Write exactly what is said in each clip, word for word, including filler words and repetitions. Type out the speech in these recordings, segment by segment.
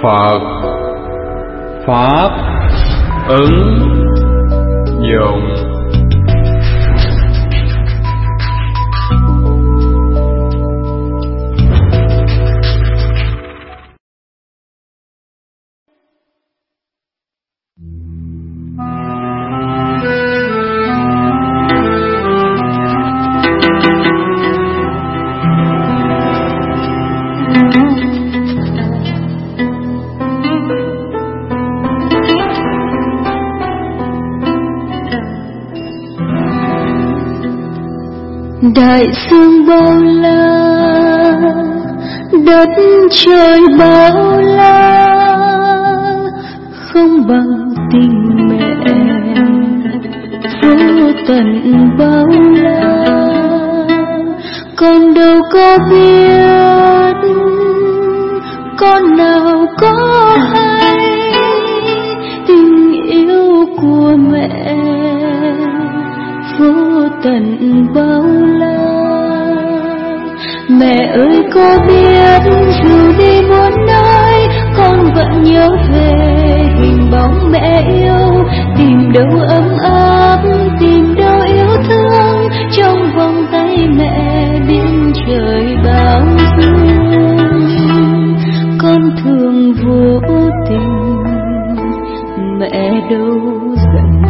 Phật Pháp ứng dụng. Đại dương bao la, đất trời bao la, không bằng tình mẹ vô tận bao la. Con đâu có biết, con nào có hay tình yêu của mẹ vô tận bao la. Mẹ ơi có biết dù đi muôn nơi, con vẫn nhớ về hình bóng mẹ yêu. Tìm đâu ấm áp, tìm đâu yêu thương, trong vòng tay mẹ biên trời bao dung. Con thường vô tình, mẹ đâu giận,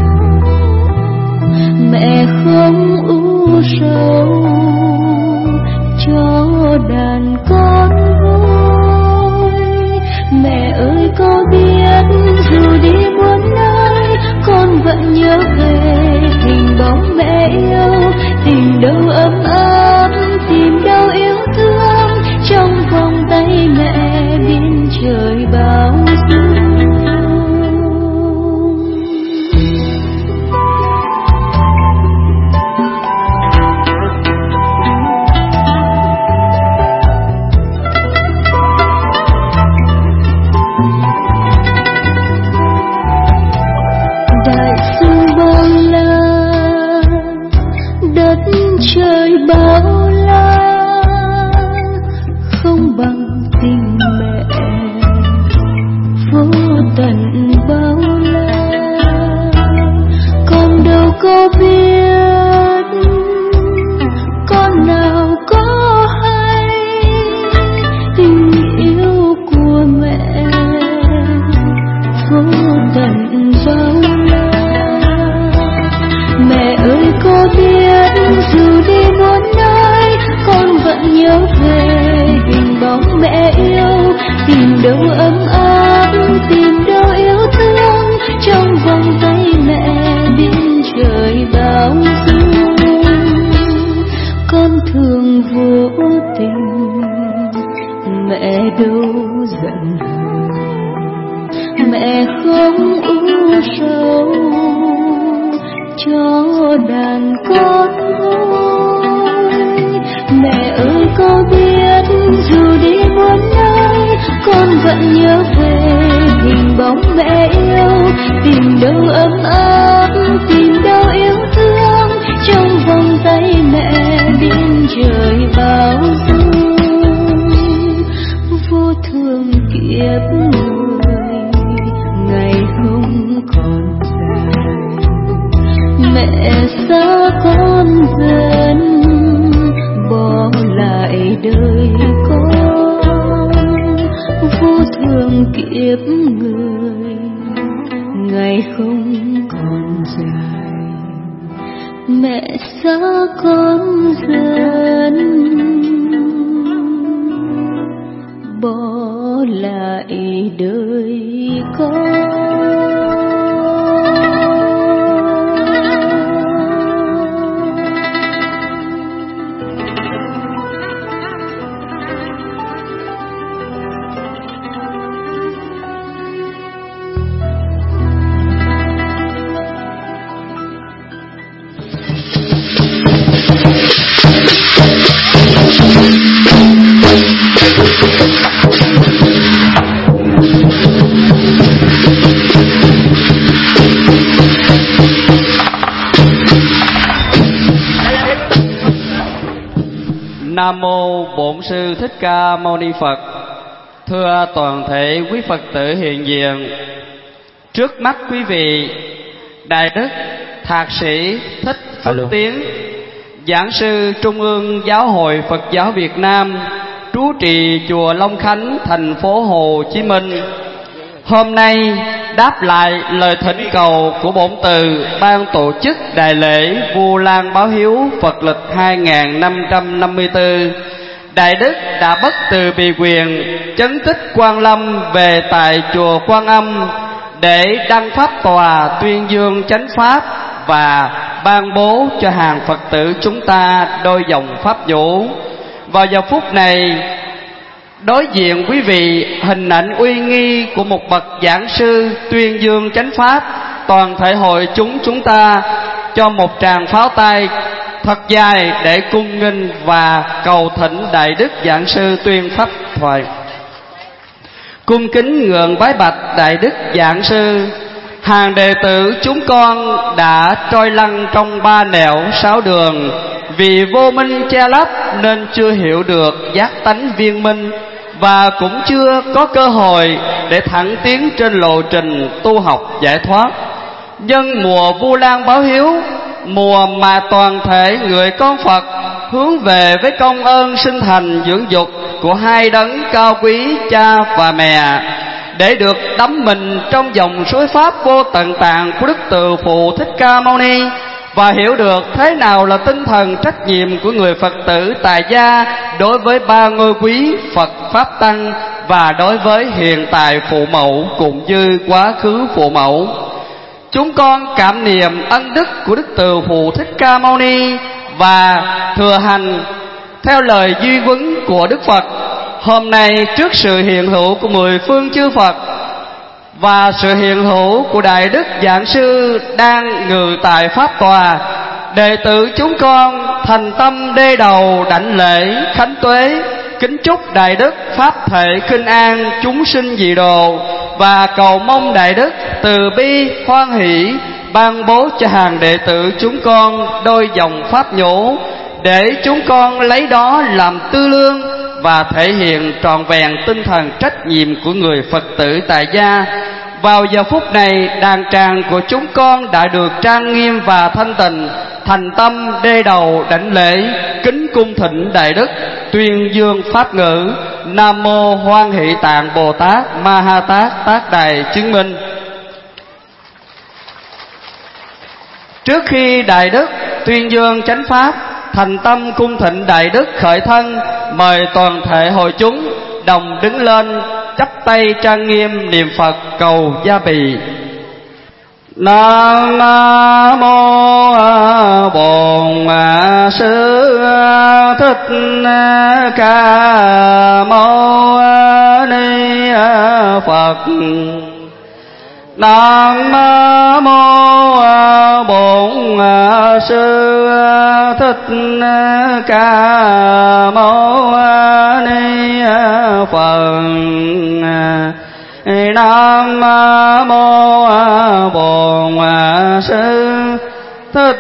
mẹ không u sầu cho đàn con vui. Mẹ ơi có biết dù đi muôn nơi, con vẫn nhớ về hình bóng mẹ yêu. Tìm đâu ấm áp, tìm đâu yêu thương, trong vòng tay mẹ biên trời bao dung. Trời bao la, không bằng tình mẹ vô tận bao la. Con đâu có biết, con nào có hay tình yêu của mẹ vô tận bao la. Mẹ ơi có biết dù đi muôn nơi, con vẫn nhớ về hình bóng mẹ yêu. Tìm đâu ấm áp, tìm đâu yêu thương, trong vòng tay mẹ biên trời bao dung. Con thường vô tình, mẹ đâu giận hờn, mẹ không u sầu cho đàn con vui. Mẹ ơi có biết dù đi muôn nơi, con vẫn nhớ về hình bóng mẹ yêu. Tìm đâu ấm áp, tìm đâu yêu thương, trong vòng tay mẹ biên trời bao dung. Vô thường kiếp người, ngày không còn dài, mẹ xa con dần bỏ lại đời con. Vô thường kiếp người, ngày không còn dài, mẹ xa con dần bỏ lại đời con. Nam mô Bổn Sư Thích Ca Mâu Ni Phật. Thưa toàn thể quý Phật tử hiện diện, trước mắt quý vị, Đại Đức Thạc sĩ Thích Phước Tiến, Giảng sư Trung ương Giáo hội Phật giáo Việt Nam, trú trì chùa Long Khánh, thành phố Hồ Chí Minh, hôm nay đáp lại lời thỉnh cầu của bổn từ ban tổ chức đại lễ Vu Lan báo hiếu Phật lịch hai nghìn năm trăm năm mươi tư. Đại Đức đã bất từ bì quyền chấn tích Quan Lâm về tại chùa Quan Âm để đăng pháp tòa tuyên dương chánh pháp và ban bố cho hàng Phật tử chúng ta đôi dòng pháp nhũ. Vào giờ phút này, đối diện quý vị hình ảnh uy nghi của một bậc giảng sư tuyên dương chánh pháp, toàn thể hội chúng chúng ta cho một tràng pháo tay thật dài để cung nghênh và cầu thỉnh Đại Đức giảng sư tuyên pháp thoại. Cung kính ngưỡng bái bạch Đại Đức giảng sư. Hàng đệ tử chúng con đã trôi lăn trong ba nẻo sáu đường, vì vô minh che lấp nên chưa hiểu được giác tánh viên minh, và cũng chưa có cơ hội để thẳng tiến trên lộ trình tu học giải thoát. Nhân mùa Vu Lan báo hiếu, mùa mà toàn thể người con Phật hướng về với công ơn sinh thành dưỡng dục của hai đấng cao quý cha và mẹ, để được đắm mình trong dòng suối pháp vô tận tạng của Đức Từ Phụ Thích Ca Mâu Ni, và hiểu được thế nào là tinh thần trách nhiệm của người Phật tử tại gia đối với ba ngôi quý Phật Pháp Tăng, và đối với hiện tại phụ mẫu cũng như quá khứ phụ mẫu. Chúng con cảm niệm ân đức của Đức Từ Phụ Thích Ca Mâu Ni và thừa hành theo lời duy huấn của Đức Phật. Hôm nay trước sự hiện hữu của mười phương chư Phật và sự hiện hữu của Đại Đức giảng sư đang ngự tại pháp tòa, đệ tử chúng con thành tâm đê đầu đảnh lễ khánh tuế, kính chúc Đại Đức pháp thể khinh an chúng sinh dị đồ, và cầu mong Đại Đức từ bi hoan hỷ ban bố cho hàng đệ tử chúng con đôi dòng pháp nhũ, để chúng con lấy đó làm tư lương và thể hiện trọn vẹn tinh thần trách nhiệm của người Phật tử tại gia. Vào giờ phút này, đàn tràng của chúng con đã được trang nghiêm và thanh tịnh, thành tâm đê đầu đảnh lễ kính cung thỉnh Đại Đức tuyên dương pháp ngữ Nam Mô Hoan Hỷ Tạng Bồ Tát Ma Ha Tát Tác Đài chứng minh. Trước khi Đại Đức tuyên dương chánh pháp, thành tâm cung thỉnh Đại Đức khởi thân, mời toàn thể hội chúng đồng đứng lên chắp tay trang nghiêm niệm Phật cầu gia bì. Nam Mô Bổn Sư Thích Ca Mâu Ni Phật. Nam Mô Bổn Sư Thích Ca Mâu Ni Phật. Nam Mô Bổn Sư Thích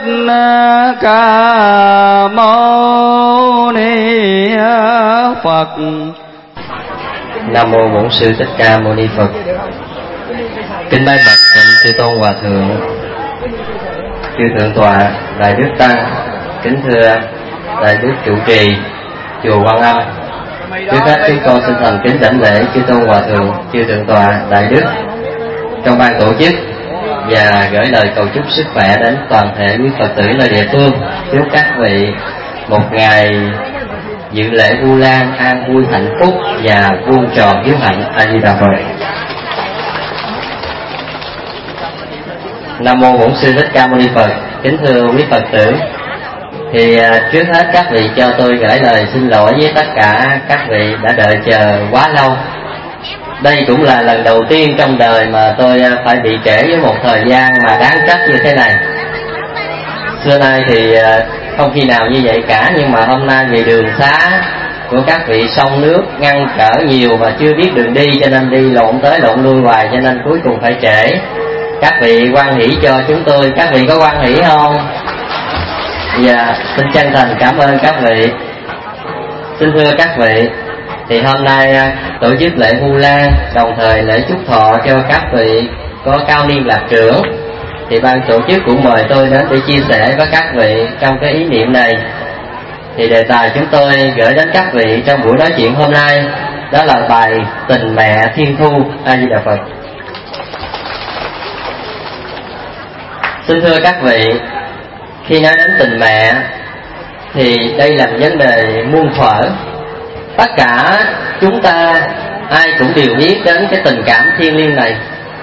Ca Mâu Ni Phật. Nam Mô Bổn Sư Thích Ca Mâu Ni Phật. Kính bái bạch thượng chư tôn hòa thượng, chư thượng tọa, Đại Đức Tăng, kính thưa Đại Đức trụ trì chùa Quan Âm. Trước hết chúng con xin thành kính đảnh lễ chư tôn hòa thượng, chư thượng tọa, Đại Đức trong ban tổ chức, và gửi lời cầu chúc sức khỏe đến toàn thể quý Phật tử nơi địa phương. Chúc các vị một ngày dự lễ Vu Lan an vui hạnh phúc và vuông tròn hiếu hạnh. A Di Đà Phật. Nam Mô Bổn Sư Thích Ca Mâu Ni Phật. Kính thưa quý Phật tử, thì trước hết các vị cho tôi gửi lời xin lỗi với tất cả các vị đã đợi chờ quá lâu. Đây cũng là lần đầu tiên trong đời mà tôi phải bị trễ với một thời gian mà đáng trách như thế này. Xưa nay thì không khi nào như vậy cả, nhưng mà hôm nay vì đường xá của các vị sông nước ngăn trở nhiều và chưa biết đường đi, cho nên đi lộn tới lộn lui hoài, cho nên cuối cùng phải trễ. Các vị hoan hỷ cho chúng tôi. Các vị có hoan hỷ không? Dạ, xin chân thành cảm ơn các vị. Xin thưa các vị, Thì hôm nay tổ chức lễ Vu Lan, đồng thời lễ chúc thọ cho các vị có cao niên lạc trưởng. Thì ban tổ chức cũng mời tôi đến để chia sẻ với các vị trong cái ý niệm này. Thì đề tài chúng tôi gửi đến các vị trong buổi nói chuyện hôm nay đó là bài Tình Mẹ Thiên Thu. A Di Đà Phật. Xin thưa các vị, khi nói đến tình mẹ thì đây là vấn đề muôn thuở. Tất cả chúng ta ai cũng đều biết đến cái tình cảm thiêng liêng này.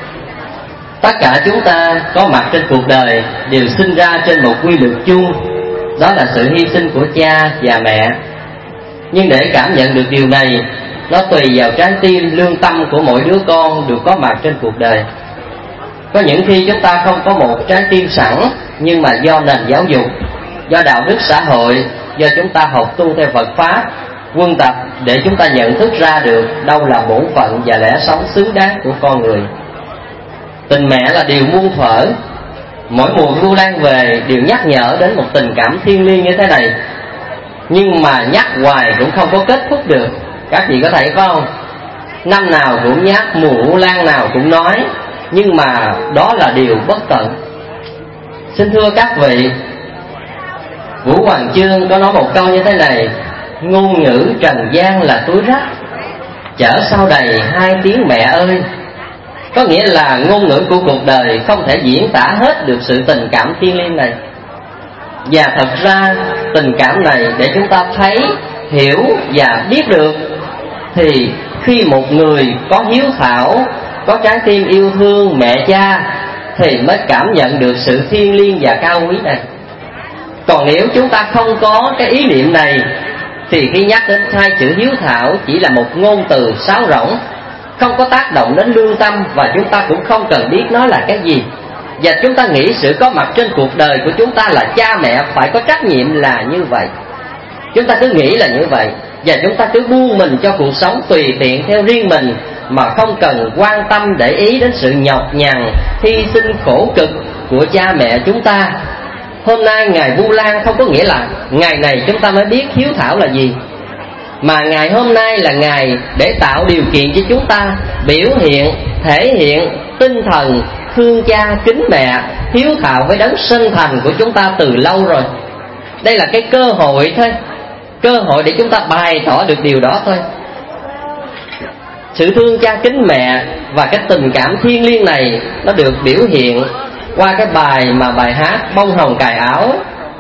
Tất cả chúng ta có mặt trên cuộc đời đều sinh ra trên một quy luật chung, đó là sự hy sinh của cha và mẹ. Nhưng để cảm nhận được điều này, nó tùy vào trái tim, lương tâm của mỗi đứa con được có mặt trên cuộc đời. Có những khi chúng ta không có một trái tim sẵn, nhưng mà do nền giáo dục, do đạo đức xã hội, do chúng ta học tu theo Phật Pháp, quân tập để chúng ta nhận thức ra được đâu là bổn phận và lẽ sống xứng đáng của con người. Tình mẹ là điều muôn thuở. Mỗi mùa Vu Lan về đều nhắc nhở đến một tình cảm thiêng liêng như thế này. Nhưng mà nhắc hoài cũng không có kết thúc được. Các vị có thấy không? Năm nào cũng nhắc, mùa Vu Lan nào cũng nói, nhưng mà đó là điều bất tận. Xin thưa các vị, Vũ Hoàng Chương có nói một câu như thế này: ngôn ngữ trần gian là túi rác, chở sau đầy hai tiếng mẹ ơi. Có nghĩa là ngôn ngữ của cuộc đời không thể diễn tả hết được sự tình cảm thiêng liêng này. Và thật ra tình cảm này để chúng ta thấy, hiểu và biết được, thì khi một người có hiếu thảo, có trái tim yêu thương mẹ cha, thì mới cảm nhận được sự thiêng liêng và cao quý này. Còn nếu chúng ta không có cái ý niệm này, thì khi nhắc đến hai chữ hiếu thảo chỉ là một ngôn từ sáo rỗng, không có tác động đến lương tâm, và chúng ta cũng không cần biết nó là cái gì. Và chúng ta nghĩ sự có mặt trên cuộc đời của chúng ta là cha mẹ phải có trách nhiệm là như vậy. Chúng ta cứ nghĩ là như vậy, và chúng ta cứ buông mình cho cuộc sống tùy tiện theo riêng mình, mà không cần quan tâm để ý đến sự nhọc nhằn, hy sinh khổ cực của cha mẹ chúng ta. Hôm nay ngày Vu Lan không có nghĩa là ngày này chúng ta mới biết hiếu thảo là gì, mà ngày hôm nay là ngày để tạo điều kiện cho chúng ta biểu hiện, thể hiện tinh thần thương cha kính mẹ, hiếu thảo với đấng sinh thành của chúng ta từ lâu rồi. Đây là cái cơ hội thôi, cơ hội để chúng ta bày tỏ được điều đó thôi. Sự thương cha kính mẹ và cái tình cảm thiêng liêng này nó được biểu hiện qua cái bài mà bài hát Bông Hồng Cài Áo.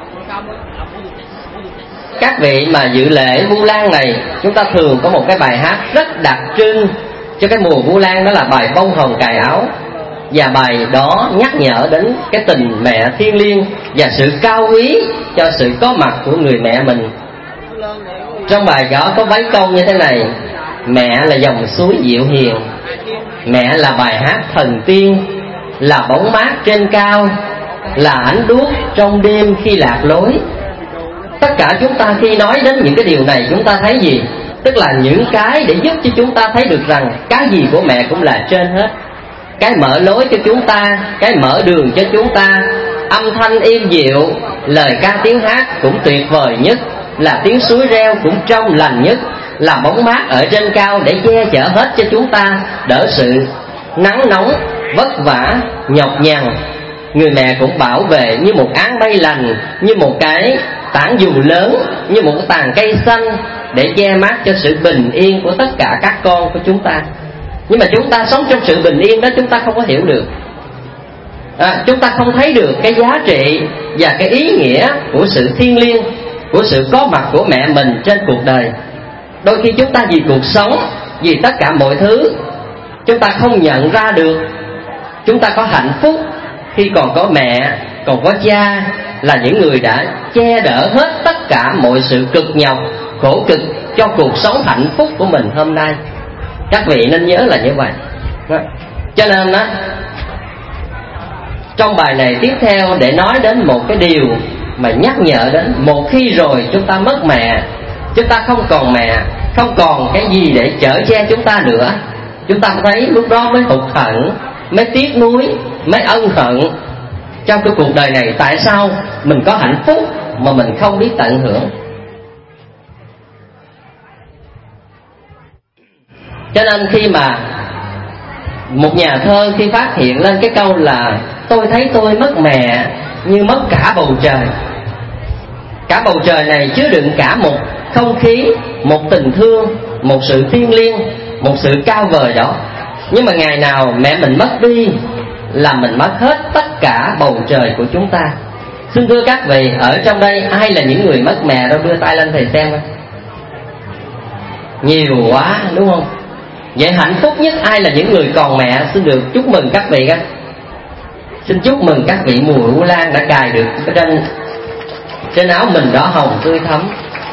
Các vị mà dự lễ Vu Lan này, chúng ta thường có một cái bài hát rất đặc trưng cho cái mùa Vu Lan, đó là bài Bông Hồng Cài Áo. Và bài đó nhắc nhở đến cái tình mẹ thiêng liêng và sự cao quý cho sự có mặt của người mẹ mình. Trong bài đó có mấy câu như thế này: mẹ là dòng suối dịu hiền, mẹ là bài hát thần tiên, là bóng mát trên cao, là ánh đuốc trong đêm khi lạc lối. Tất cả chúng ta khi nói đến những cái điều này, chúng ta thấy gì? Tức là những cái để giúp cho chúng ta thấy được rằng cái gì của mẹ cũng là trên hết. Cái mở lối cho chúng ta, cái mở đường cho chúng ta, âm thanh êm dịu, lời ca tiếng hát cũng tuyệt vời nhất, là tiếng suối reo cũng trong lành nhất, là bóng mát ở trên cao để che chở hết cho chúng ta, đỡ sự nắng nóng, vất vả, nhọc nhằn. Người mẹ cũng bảo vệ như một áng mây lành, như một cái tảng dù lớn, như một tàn cây xanh để che mát cho sự bình yên của tất cả các con của chúng ta. Nhưng mà chúng ta sống trong sự bình yên đó, chúng ta không có hiểu được, à, chúng ta không thấy được cái giá trị và cái ý nghĩa của sự thiêng liêng, của sự có mặt của mẹ mình trên cuộc đời. Đôi khi chúng ta vì cuộc sống, vì tất cả mọi thứ, chúng ta không nhận ra được chúng ta có hạnh phúc khi còn có mẹ, còn có cha, là những người đã che đỡ hết tất cả mọi sự cực nhọc, khổ cực cho cuộc sống hạnh phúc của mình hôm nay. Các vị nên nhớ là như vậy đó. Cho nên đó, trong bài này tiếp theo để nói đến một cái điều mà nhắc nhở đến một khi rồi chúng ta mất mẹ, chúng ta không còn mẹ, không còn cái gì để chở che chúng ta nữa, chúng ta thấy lúc đó mới hụt hẫng, mới tiếc nuối, mới ân hận trong cái cuộc đời này. Tại sao mình có hạnh phúc mà mình không biết tận hưởng? Cho nên khi mà một nhà thơ khi phát hiện lên cái câu là tôi thấy tôi mất mẹ như mất cả bầu trời. Cả bầu trời này chứa đựng cả một không khí, một tình thương, một sự thiêng liêng, một sự cao vời đó. Nhưng mà ngày nào mẹ mình mất đi là mình mất hết tất cả bầu trời của chúng ta. Xin thưa các vị, ở trong đây ai là những người mất mẹ đâu, đưa tay lên thầy xem coi. Nhiều quá đúng không? Vậy hạnh phúc nhất ai là những người còn mẹ? Xin được chúc mừng các vị coi. Xin chúc mừng các vị mùa u lan đã cài được trên trên áo mình đỏ hồng tươi thắm.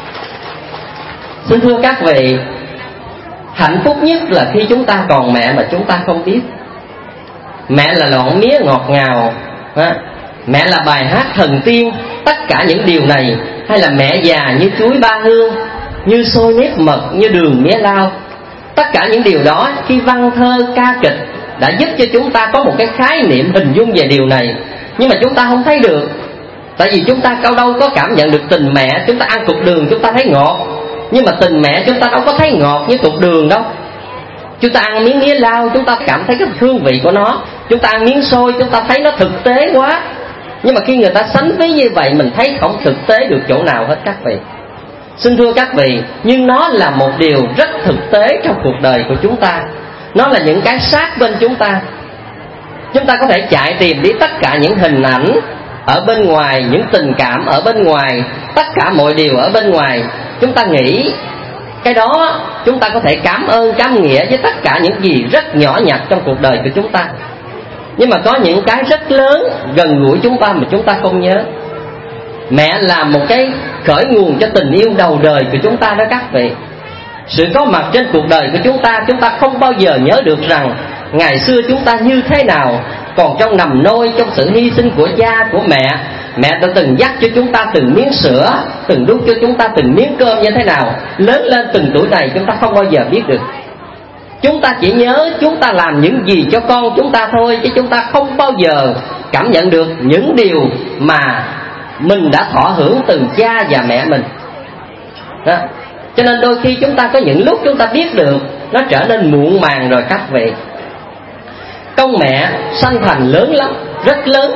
Xin thưa các vị, hạnh phúc nhất là khi chúng ta còn mẹ mà chúng ta không biết. Mẹ là lọn mía ngọt ngào, mẹ là bài hát thần tiên. Tất cả những điều này, hay là mẹ già như chuối ba hương, như xôi nếp mật, như đường mía lao, tất cả những điều đó khi văn thơ ca kịch đã giúp cho chúng ta có một cái khái niệm hình dung về điều này. Nhưng mà chúng ta không thấy được, tại vì chúng ta câu đâu có cảm nhận được tình mẹ. Chúng ta ăn cục đường chúng ta thấy ngọt, nhưng mà tình mẹ chúng ta đâu có thấy ngọt như cục đường đâu. Chúng ta ăn miếng mía lao chúng ta cảm thấy cái hương vị của nó. Chúng ta ăn miếng xôi chúng ta thấy nó thực tế quá. Nhưng mà khi người ta sánh ví như vậy, mình thấy không thực tế được chỗ nào hết các vị. Xin thưa các vị, nhưng nó là một điều rất thực tế trong cuộc đời của chúng ta. Nó là những cái sát bên chúng ta. Chúng ta có thể chạy tìm đi tất cả những hình ảnh ở bên ngoài, những tình cảm ở bên ngoài, tất cả mọi điều ở bên ngoài. Chúng ta nghĩ cái đó chúng ta có thể cảm ơn, cảm nghĩa với tất cả những gì rất nhỏ nhặt trong cuộc đời của chúng ta. Nhưng mà có những cái rất lớn gần gũi chúng ta mà chúng ta không nhớ. Mẹ là một cái khởi nguồn cho tình yêu đầu đời của chúng ta đó các vị. Sự có mặt trên cuộc đời của chúng ta, chúng ta không bao giờ nhớ được rằng ngày xưa chúng ta như thế nào. Còn trong nằm nôi, trong sự hy sinh của cha, của mẹ, mẹ đã từng dắt cho chúng ta từng miếng sữa, từng đút cho chúng ta từng miếng cơm như thế nào. Lớn lên từng tuổi này chúng ta không bao giờ biết được. Chúng ta chỉ nhớ chúng ta làm những gì cho con chúng ta thôi, chứ chúng ta không bao giờ cảm nhận được những điều mà mình đã thọ hưởng từ cha và mẹ mình đó. Cho nên đôi khi chúng ta có những lúc chúng ta biết được, nó trở nên muộn màng rồi các vị. Công mẹ sanh thành lớn lắm, rất lớn.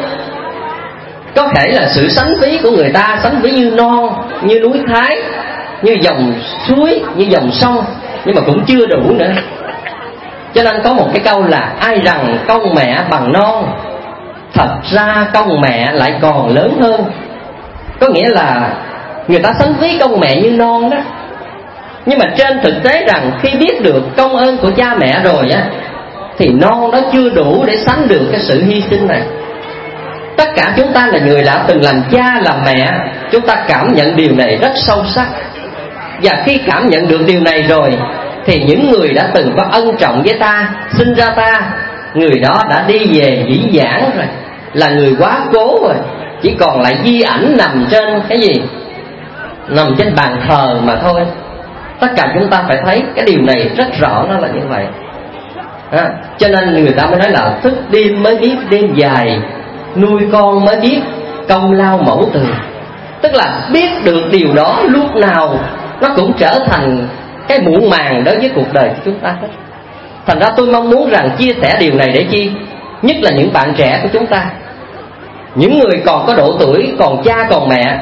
Có thể là sự sánh ví của người ta sánh ví như non, như núi Thái, như dòng suối, như dòng sông, nhưng mà cũng chưa đủ nữa. Cho nên có một cái câu là ai rằng công mẹ bằng non, thật ra công mẹ lại còn lớn hơn. Có nghĩa là người ta sánh ví công mẹ như non đó. Nhưng mà trên thực tế rằng khi biết được công ơn của cha mẹ rồi á, thì non đó chưa đủ để sánh được cái sự hy sinh này. Tất cả chúng ta là người đã từng làm cha làm mẹ, chúng ta cảm nhận điều này rất sâu sắc. Và khi cảm nhận được điều này rồi, thì những người đã từng có ân trọng với ta, sinh ra ta, người đó đã đi về dĩ vãng rồi, là người quá cố rồi. Chỉ còn lại di ảnh nằm trên cái gì? Nằm trên bàn thờ mà thôi. Tất cả chúng ta phải thấy cái điều này rất rõ, nó là như vậy à, cho nên người ta mới nói là thức đêm mới biết đêm dài, nuôi con mới biết công lao mẫu từ. Tức là biết được điều đó lúc nào nó cũng trở thành cái muộn màng đối với cuộc đời của chúng ta hết. Thành ra tôi mong muốn rằng chia sẻ điều này để chi? Nhất là những bạn trẻ của chúng ta, những người còn có độ tuổi, còn cha còn mẹ.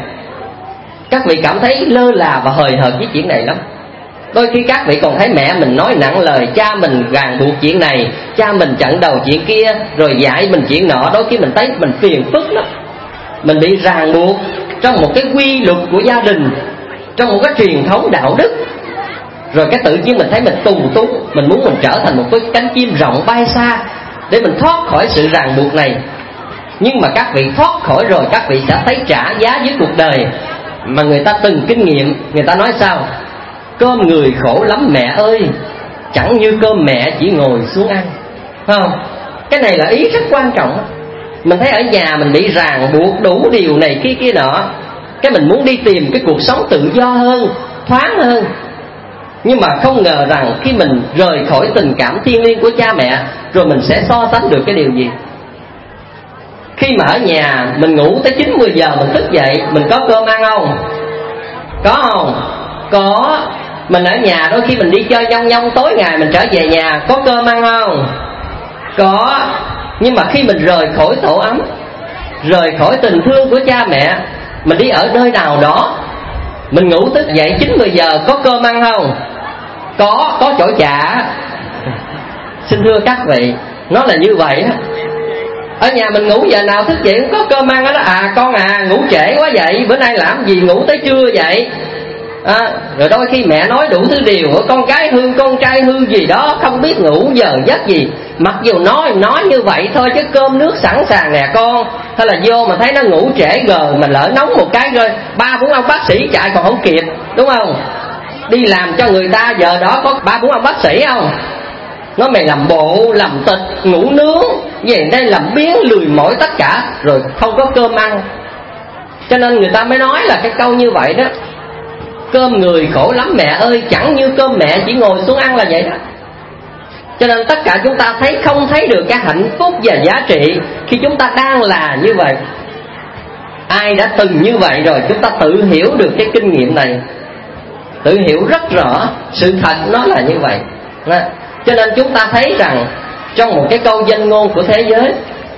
Các vị cảm thấy lơ là và hời hợt với chuyện này lắm. Đôi khi các vị còn thấy mẹ mình nói nặng lời, cha mình ràng buộc chuyện này, cha mình chặn đầu chuyện kia, rồi dạy mình chuyện nọ. Đôi khi mình thấy mình phiền phức lắm. Mình bị ràng buộc trong một cái quy luật của gia đình, trong một cái truyền thống đạo đức. Rồi cái tự nhiên mình thấy mình tù túng, mình muốn mình trở thành một cái cánh chim rộng bay xa để mình thoát khỏi sự ràng buộc này. Nhưng mà các vị thoát khỏi rồi, các vị sẽ thấy trả giá với cuộc đời mà người ta từng kinh nghiệm. Người ta nói sao? Cơm người khổ lắm mẹ ơi, chẳng như cơm mẹ chỉ ngồi xuống ăn. Phải không? Cái này là ý rất quan trọng. Mình thấy ở nhà mình bị ràng buộc đủ điều này kia kia nọ, cái mình muốn đi tìm cái cuộc sống tự do hơn, thoáng hơn. Nhưng mà không ngờ rằng khi mình rời khỏi tình cảm thiêng liêng của cha mẹ, rồi mình sẽ so sánh được cái điều gì? Khi mà ở nhà mình ngủ tới chín mười giờ mình thức dậy, mình có cơm ăn không? Có không? Có. Mình ở nhà đôi khi mình đi chơi nhông nhông, tối ngày mình trở về nhà có cơm ăn không? Có. Nhưng mà khi mình rời khỏi tổ ấm, rời khỏi tình thương của cha mẹ, mình đi ở nơi nào đó, mình ngủ thức dậy chín mười giờ có cơm ăn không? Có, có chỗ trả. Xin thưa các vị, nó là như vậy đó. Ở nhà mình ngủ giờ nào thức dậy cũng có cơm ăn đó. À con à, ngủ trễ quá vậy, bữa nay làm gì ngủ tới trưa vậy? À, rồi đôi khi mẹ nói đủ thứ điều, con gái hư, con trai hư gì đó, không biết ngủ giờ giấc gì. Mặc dù nói nói như vậy thôi chứ cơm nước sẵn sàng nè con. Hay là vô mà thấy nó ngủ trễ gờ, mà lỡ nóng một cái rồi ba bốn ông bác sĩ chạy còn không kịp, đúng không? Đi làm cho người ta giờ đó có ba bốn ông bác sĩ không? Nó mày làm bộ, làm tịch, ngủ nướng, về đây làm biến lười mỏi tất cả, rồi không có cơm ăn. Cho nên người ta mới nói là cái câu như vậy đó: cơm người khổ lắm mẹ ơi, chẳng như cơm mẹ chỉ ngồi xuống ăn là vậy đó. Cho nên tất cả chúng ta thấy không thấy được cái hạnh phúc và giá trị khi chúng ta đang là như vậy. Ai đã từng như vậy rồi chúng ta tự hiểu được cái kinh nghiệm này, tự hiểu rất rõ sự thật nó là như vậy. Cho nên chúng ta thấy rằng trong một cái câu danh ngôn của thế giới,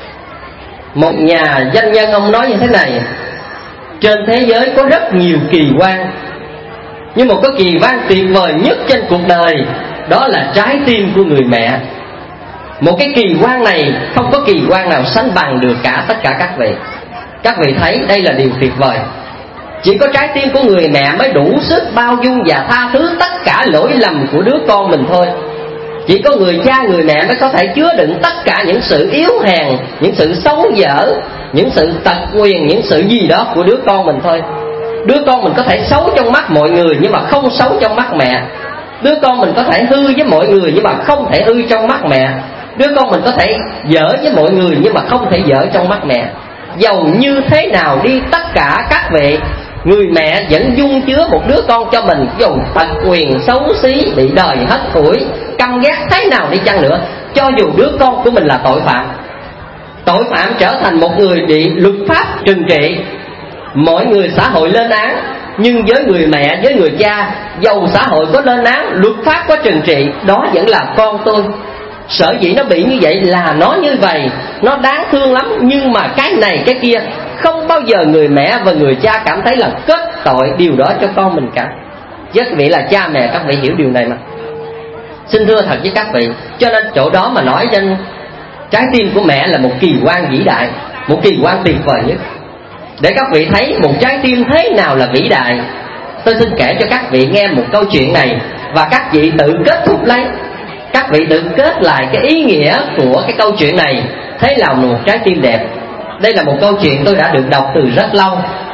một nhà doanh nhân ông nói như thế này: trên thế giới có rất nhiều kỳ quan, nhưng một cái kỳ quan tuyệt vời nhất trên cuộc đời đó là trái tim của người mẹ. Một cái kỳ quan này không có kỳ quan nào sánh bằng được cả tất cả các vị. Các vị thấy đây là điều tuyệt vời. Chỉ có trái tim của người mẹ mới đủ sức bao dung và tha thứ tất cả lỗi lầm của đứa con mình thôi. Chỉ có người cha người mẹ mới có thể chứa đựng tất cả những sự yếu hèn, những sự xấu dở, những sự tật nguyền, những sự gì đó của đứa con mình thôi. Đứa con mình có thể xấu trong mắt mọi người nhưng mà không xấu trong mắt mẹ. Đứa con mình có thể hư với mọi người nhưng mà không thể hư trong mắt mẹ. Đứa con mình có thể dở với mọi người nhưng mà không thể dở trong mắt mẹ. Dầu như thế nào đi, tất cả các vị, người mẹ vẫn dung chứa một đứa con cho mình, dù tật quyền, xấu xí, bị đời hết tuổi, căm ghét thế nào đi chăng nữa. Cho dù đứa con của mình là tội phạm, tội phạm trở thành một người bị luật pháp trừng trị, mọi người xã hội lên án, nhưng với người mẹ, với người cha, dầu xã hội có lên án, luật pháp có trừng trị, đó vẫn là con tôi. Sở dĩ nó bị như vậy là nó như vậy, nó đáng thương lắm. Nhưng mà cái này cái kia, không bao giờ người mẹ và người cha cảm thấy là kết tội điều đó cho con mình cả. Với các vị là cha mẹ, các vị hiểu điều này mà. Xin thưa thật với các vị, cho nên chỗ đó mà nói trên trái tim của mẹ là một kỳ quan vĩ đại, một kỳ quan tuyệt vời nhất. Để các vị thấy một trái tim thế nào là vĩ đại, tôi xin kể cho các vị nghe một câu chuyện này, và các vị tự kết thúc lấy, các vị tự kết lại cái ý nghĩa của cái câu chuyện này, thế là một trái tim đẹp. Đây là một câu chuyện tôi đã được đọc từ rất lâu.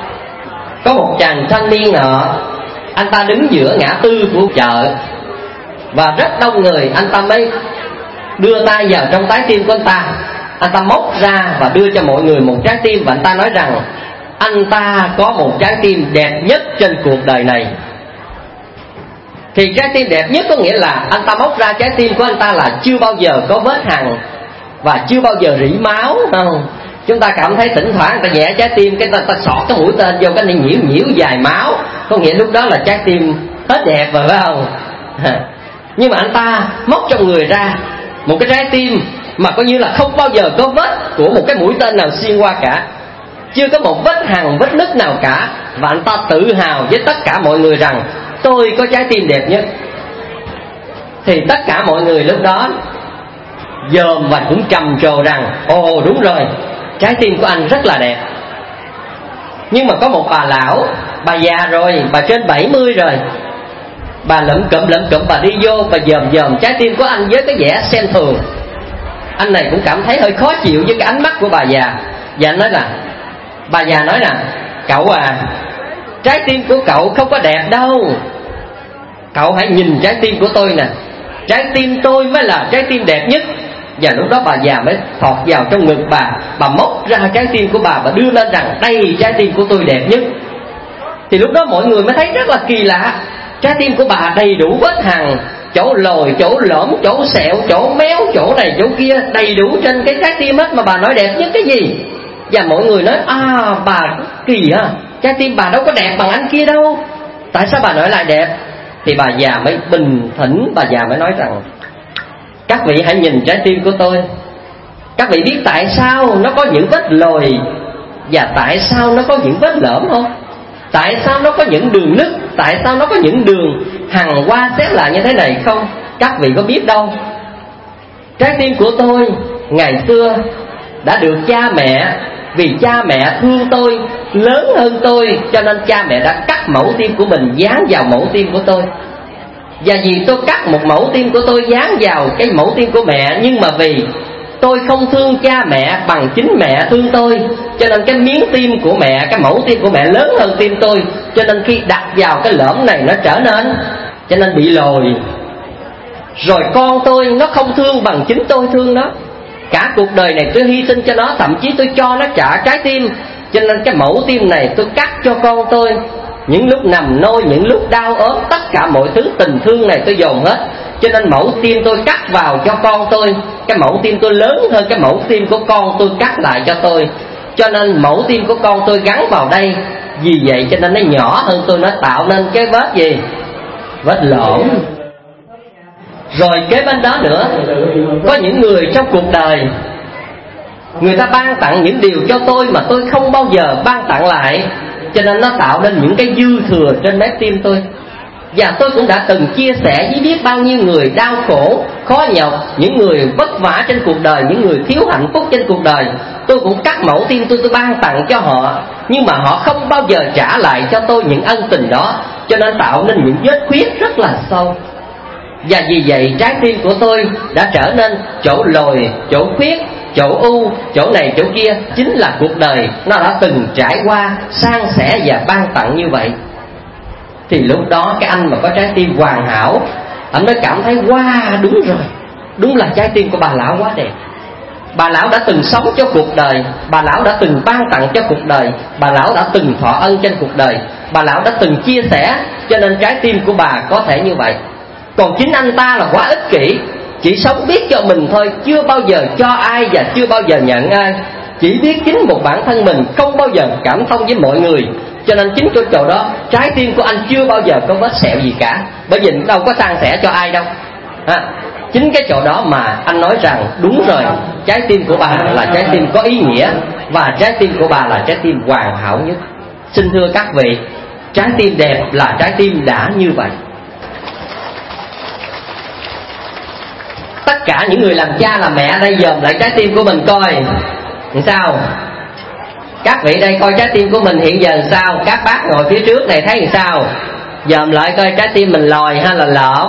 Có một chàng thanh niên nọ, anh ta đứng giữa ngã tư của chợ và rất đông người. Anh ta mới đưa tay vào trong trái tim của anh ta, anh ta móc ra và đưa cho mọi người một trái tim, và anh ta nói rằng anh ta có một trái tim đẹp nhất trên cuộc đời này. Thì trái tim đẹp nhất có nghĩa là anh ta móc ra trái tim của anh ta là chưa bao giờ có vết hằn và chưa bao giờ rỉ máu, không? Chúng ta cảm thấy thỉnh thoảng người ta vẽ trái tim, cái ta, ta sọt cái mũi tên vô cái này nhiễu nhiễu dài máu, có nghĩa lúc đó là trái tim hết đẹp rồi, phải không? Nhưng mà anh ta móc trong người ra một cái trái tim mà coi như là không bao giờ có vết của một cái mũi tên nào xuyên qua cả, chưa có một vết hằn, vết nứt nào cả. Và anh ta tự hào với tất cả mọi người rằng tôi có trái tim đẹp nhất. Thì tất cả mọi người lúc đó dòm và cũng trầm trồ rằng ồ đúng rồi, trái tim của anh rất là đẹp. Nhưng mà có một bà lão, bà già rồi, bà trên bảy mươi rồi, bà lụm cụm lụm cụm bà đi vô, bà dòm dòm trái tim của anh với cái vẻ xem thường. Anh này cũng cảm thấy hơi khó chịu với cái ánh mắt của bà già. Và anh nói là, bà già nói là cậu à, trái tim của cậu không có đẹp đâu, cậu hãy nhìn trái tim của tôi nè, trái tim tôi mới là trái tim đẹp nhất. Và lúc đó bà già mới thọt vào trong ngực bà, bà móc ra trái tim của bà và đưa lên rằng đây trái tim của tôi đẹp nhất. Thì lúc đó mọi người mới thấy rất là kỳ lạ, trái tim của bà đầy đủ vết hằn, chỗ lồi, chỗ lõm, chỗ sẹo, chỗ méo, chỗ này chỗ kia, đầy đủ trên cái trái tim hết, mà bà nói đẹp nhất cái gì? Và mọi người nói à bà kỳ ha, trái tim bà đâu có đẹp bằng anh kia đâu, tại sao bà nói lại đẹp? Thì bà già mới bình thản, bà già mới nói rằng: các vị hãy nhìn trái tim của tôi. Các vị biết tại sao nó có những vết lồi và tại sao nó có những vết lõm không? Tại sao nó có những đường nứt, tại sao nó có những đường hằn qua xét lại như thế này không? Các vị có biết đâu. Trái tim của tôi ngày xưa đã được cha mẹ, vì cha mẹ thương tôi, lớn hơn tôi, cho nên cha mẹ đã cắt mẫu tim của mình dán vào mẫu tim của tôi. Và vì tôi cắt một mẫu tim của tôi dán vào cái mẫu tim của mẹ, nhưng mà vì tôi không thương cha mẹ bằng chính mẹ thương tôi, cho nên cái miếng tim của mẹ, cái mẫu tim của mẹ lớn hơn tim tôi, cho nên khi đặt vào cái lõm này nó trở nên, cho nên bị lồi. Rồi con tôi nó không thương bằng chính tôi thương nó. Cả cuộc đời này tôi hy sinh cho nó, thậm chí tôi cho nó trả trái tim, cho nên cái mẫu tim này tôi cắt cho con tôi. Những lúc nằm nôi, những lúc đau ốm, tất cả mọi thứ tình thương này tôi dồn hết, cho nên mẫu tim tôi cắt vào cho con tôi. Cái mẫu tim tôi lớn hơn cái mẫu tim của con tôi cắt lại cho tôi, cho nên mẫu tim của con tôi gắn vào đây. Vì vậy cho nên nó nhỏ hơn tôi, nó tạo nên cái vết gì? Vết lõm. Rồi kế bên đó nữa, có những người trong cuộc đời, người ta ban tặng những điều cho tôi mà tôi không bao giờ ban tặng lại, cho nên nó tạo nên những cái dư thừa trên mép tim tôi. Và tôi cũng đã từng chia sẻ với biết bao nhiêu người đau khổ, khó nhọc, những người vất vả trên cuộc đời, những người thiếu hạnh phúc trên cuộc đời. Tôi cũng cắt mẫu tim tôi, tôi ban tặng cho họ, nhưng mà họ không bao giờ trả lại cho tôi những ân tình đó, cho nên tạo nên những vết khuyết rất là sâu. Và vì vậy trái tim của tôi đã trở nên chỗ lồi, chỗ khuyết, chỗ u, chỗ này chỗ kia. Chính là cuộc đời nó đã từng trải qua, san sẻ và ban tặng như vậy. Thì lúc đó cái anh mà có trái tim hoàn hảo, anh mới cảm thấy wow, đúng rồi, đúng là trái tim của bà lão quá đẹp. Bà lão đã từng sống cho cuộc đời, bà lão đã từng ban tặng cho cuộc đời, bà lão đã từng thọ ân trên cuộc đời, bà lão đã từng chia sẻ, cho nên trái tim của bà có thể như vậy. Còn chính anh ta là quá ích kỷ, chỉ sống biết cho mình thôi, chưa bao giờ cho ai và chưa bao giờ nhận ai, chỉ biết chính một bản thân mình, không bao giờ cảm thông với mọi người. Cho nên chính cái chỗ đó trái tim của anh chưa bao giờ có vết sẹo gì cả, bởi vì đâu có san sẻ cho ai đâu à, chính cái chỗ đó mà anh nói rằng đúng rồi, trái tim của bà là trái tim có ý nghĩa, và trái tim của bà là trái tim hoàn hảo nhất. Xin thưa các vị, trái tim đẹp là trái tim đã như vậy. Tất cả những người làm cha làm mẹ đây dòm lại trái tim của mình coi làm sao. Các vị đây coi trái tim của mình hiện giờ làm sao. Các bác ngồi phía trước này thấy làm sao. Dòm lại coi trái tim mình lòi hay là lõm.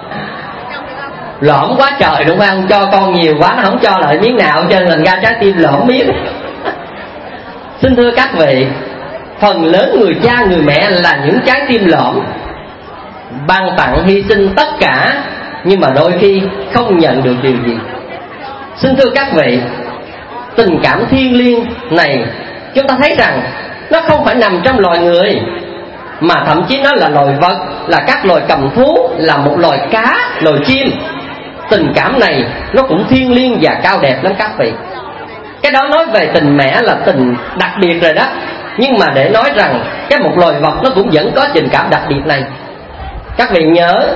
Lõm quá trời đúng không? Cho con nhiều quá nó không cho lại miếng nào, cho nên ra trái tim lõm miếng. Xin thưa các vị, phần lớn người cha người mẹ là những trái tim lõm, ban tặng hy sinh tất cả, nhưng mà đôi khi không nhận được điều gì. Xin thưa các vị, tình cảm thiêng liêng này chúng ta thấy rằng nó không phải nằm trong loài người, mà thậm chí nó là loài vật, là các loài cầm thú, là một loài cá, loài chim. Tình cảm này nó cũng thiêng liêng và cao đẹp lắm các vị. Cái đó nói về tình mẹ là tình đặc biệt rồi đó. Nhưng mà để nói rằng cái một loài vật nó cũng vẫn có tình cảm đặc biệt này. Các vị nhớ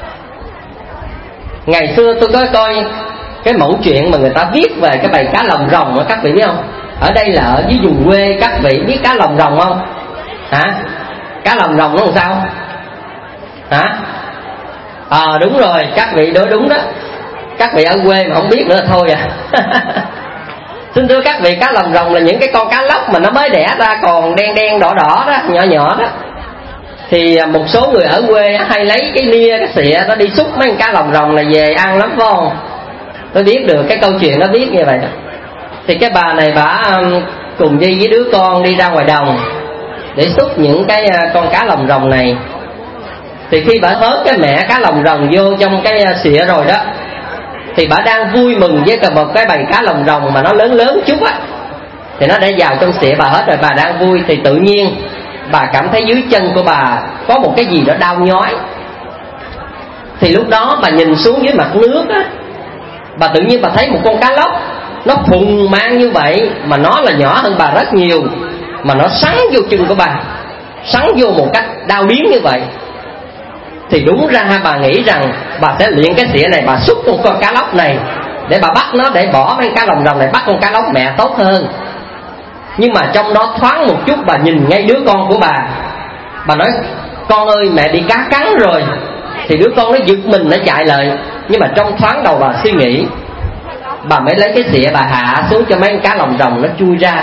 ngày xưa tôi có coi cái mẫu chuyện mà người ta viết về cái bầy cá lồng rồng đó, các vị biết không? Ở đây là ở dưới vùng quê, các vị biết cá lồng rồng không? Hả? Cá lồng rồng nó làm sao? Hả? Ờ à, đúng rồi, các vị nói đúng đó. Các vị ở quê mà không biết nữa thôi à. Xin thưa các vị, cá lồng rồng là những cái con cá lóc mà nó mới đẻ ra còn đen đen đỏ đỏ đó, nhỏ nhỏ đó. Thì một số người ở quê hay lấy cái nia, cái xịa nó đi xúc mấy con cá lồng rồng này về ăn lắm phải không? Tôi biết được cái câu chuyện nó viết như vậy đó. Thì cái bà này bà cùng đi với đứa con đi ra ngoài đồng để xúc những cái con cá lồng rồng này. Thì khi bà hớt cái mẹ cá lồng rồng vô trong cái xịa rồi đó, thì bà đang vui mừng với cả một cái bầy cá lồng rồng mà nó lớn lớn chút á, thì nó đã vào trong xịa bà hết rồi. Bà đang vui thì tự nhiên bà cảm thấy dưới chân của bà có một cái gì đó đau nhói. Thì lúc đó bà nhìn xuống dưới mặt nước á, bà tự nhiên bà thấy một con cá lóc nó phùng mang như vậy, mà nó là nhỏ hơn bà rất nhiều, mà nó sắn vô chân của bà, sắn vô một cách đau điếng như vậy. Thì đúng ra bà nghĩ rằng bà sẽ luyện cái xỉa này, bà xúc con con cá lóc này để bà bắt nó, để bỏ mấy cá lồng rồng này, bắt con cá lóc mẹ tốt hơn. Nhưng mà trong đó thoáng một chút bà nhìn ngay đứa con của bà, bà nói con ơi mẹ bị cá cắn rồi. Thì đứa con nó giật mình, nó chạy lại. Nhưng mà trong thoáng đầu bà suy nghĩ, bà mới lấy cái xịa bà hạ xuống cho mấy cá lồng rồng nó chui ra,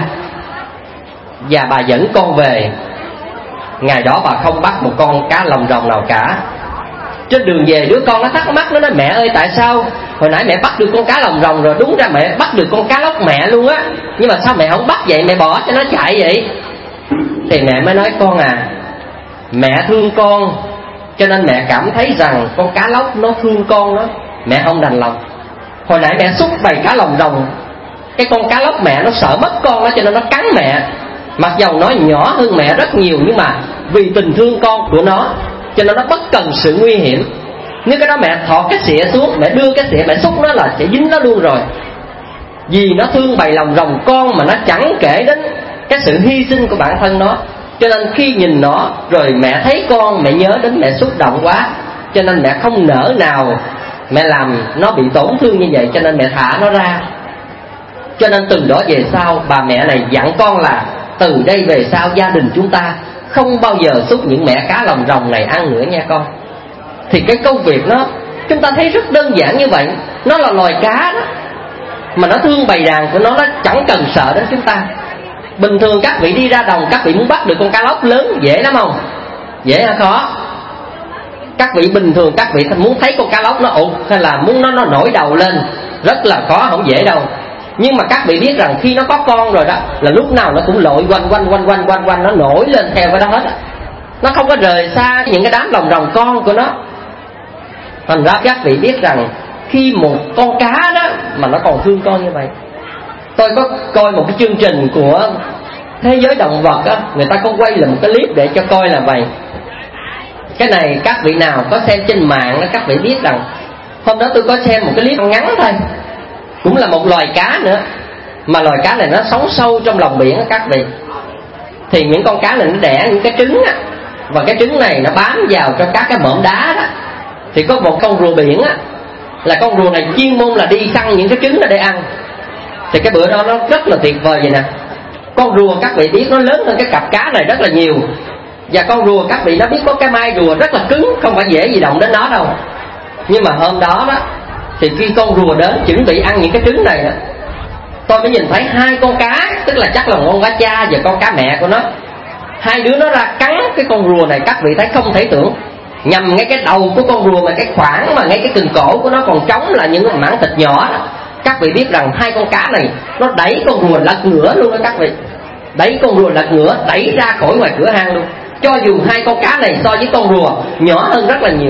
và bà dẫn con về. Ngày đó bà không bắt một con cá lồng rồng nào cả. Trên đường về đứa con nó thắc mắc, nó nói mẹ ơi tại sao hồi nãy mẹ bắt được con cá lồng rồng rồi, đúng ra mẹ bắt được con cá lóc mẹ luôn á, nhưng mà sao mẹ không bắt vậy, mẹ bỏ cho nó chạy vậy? Thì mẹ mới nói con à, mẹ thương con cho nên mẹ cảm thấy rằng con cá lóc nó thương con đó, mẹ không đành lòng. Hồi nãy mẹ xúc bầy cá lồng rồng, cái con cá lóc mẹ nó sợ mất con đó cho nên nó cắn mẹ. Mặc dầu nó nhỏ hơn mẹ rất nhiều, nhưng mà vì tình thương con của nó cho nên nó bất cần sự nguy hiểm. Nếu cái đó mẹ thọt cái xịa xuống, mẹ đưa cái xịa mẹ xúc nó là sẽ dính nó luôn rồi. Vì nó thương bầy lồng rồng con mà nó chẳng kể đến cái sự hy sinh của bản thân nó, cho nên khi nhìn nó rồi mẹ thấy con, mẹ nhớ đến, mẹ xúc động quá, cho nên mẹ không nỡ nào mẹ làm nó bị tổn thương như vậy, cho nên mẹ thả nó ra. Cho nên từ đó về sau bà mẹ này dặn con là từ đây về sau gia đình chúng ta không bao giờ xúc những mẻ cá lồng rồng này ăn nữa nha con. Thì cái công việc nó chúng ta thấy rất đơn giản như vậy. Nó là loài cá đó, mà nó thương bầy đàn của nó, nó chẳng cần sợ đến chúng ta. Bình thường các vị đi ra đồng, các vị muốn bắt được con cá lóc lớn dễ lắm không? Dễ hay khó? Các vị bình thường các vị muốn thấy con cá lóc nó ụt hay là muốn nó nó nổi đầu lên rất là khó, không dễ đâu. Nhưng mà các vị biết rằng khi nó có con rồi đó là lúc nào nó cũng lội quanh quanh quanh quanh quanh quanh nó nổi lên theo cái đó hết. Nó không có rời xa những cái đám lồng rồng con của nó. Thành ra các vị biết rằng khi một con cá đó mà nó còn thương con như vậy. Tôi có coi một cái chương trình của Thế giới động vật á, người ta có quay là một cái clip để cho coi là vậy. Cái này các vị nào có xem trên mạng đó, các vị biết rằng hôm đó tôi có xem một cái clip ngắn thôi, cũng là một loài cá nữa, mà loài cá này nó sống sâu trong lòng biển á các vị. Thì những con cá này nó đẻ những cái trứng á, và cái trứng này nó bám vào trong các cái mỏm đá đó. Thì có một con rùa biển á, là con rùa này chuyên môn là đi săn những cái trứng đó để ăn. Thì cái bữa đó nó rất là tuyệt vời vậy nè. Con rùa các vị biết nó lớn hơn cái cặp cá này rất là nhiều. Và con rùa các vị nó biết có cái mai rùa rất là cứng, không phải dễ gì động đến nó đâu. Nhưng mà hôm đó đó, thì khi con rùa đến chuẩn bị ăn những cái trứng này đó, tôi mới nhìn thấy hai con cá, tức là chắc là con cá cha và con cá mẹ của nó. Hai đứa nó ra cắn cái con rùa này, các vị thấy không thể tưởng. Nhằm ngay cái đầu của con rùa mà cái khoảng mà ngay cái cần cổ của nó còn trống là những cái mảng thịt nhỏ đó. Các vị biết rằng hai con cá này nó đẩy con rùa lật ngửa luôn đó các vị. Đẩy con rùa lật ngửa, đẩy ra khỏi ngoài cửa hang luôn. Cho dù hai con cá này so với con rùa nhỏ hơn rất là nhiều.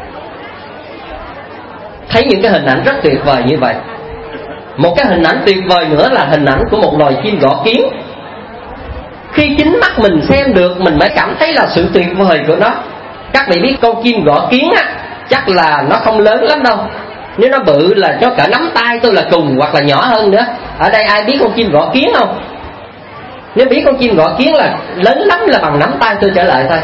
Thấy những cái hình ảnh rất tuyệt vời như vậy. Một cái hình ảnh tuyệt vời nữa là hình ảnh của một loài chim gõ kiến. Khi chính mắt mình xem được mình mới cảm thấy là sự tuyệt vời của nó. Các vị biết con chim gõ kiến á, chắc là nó không lớn lắm đâu. Nếu nó bự là cho cả nắm tay tôi là cùng, hoặc là nhỏ hơn nữa. Ở đây ai biết con chim gõ kiến không? Nếu biết con chim gõ kiến là lớn lắm là bằng nắm tay tôi trở lại thôi.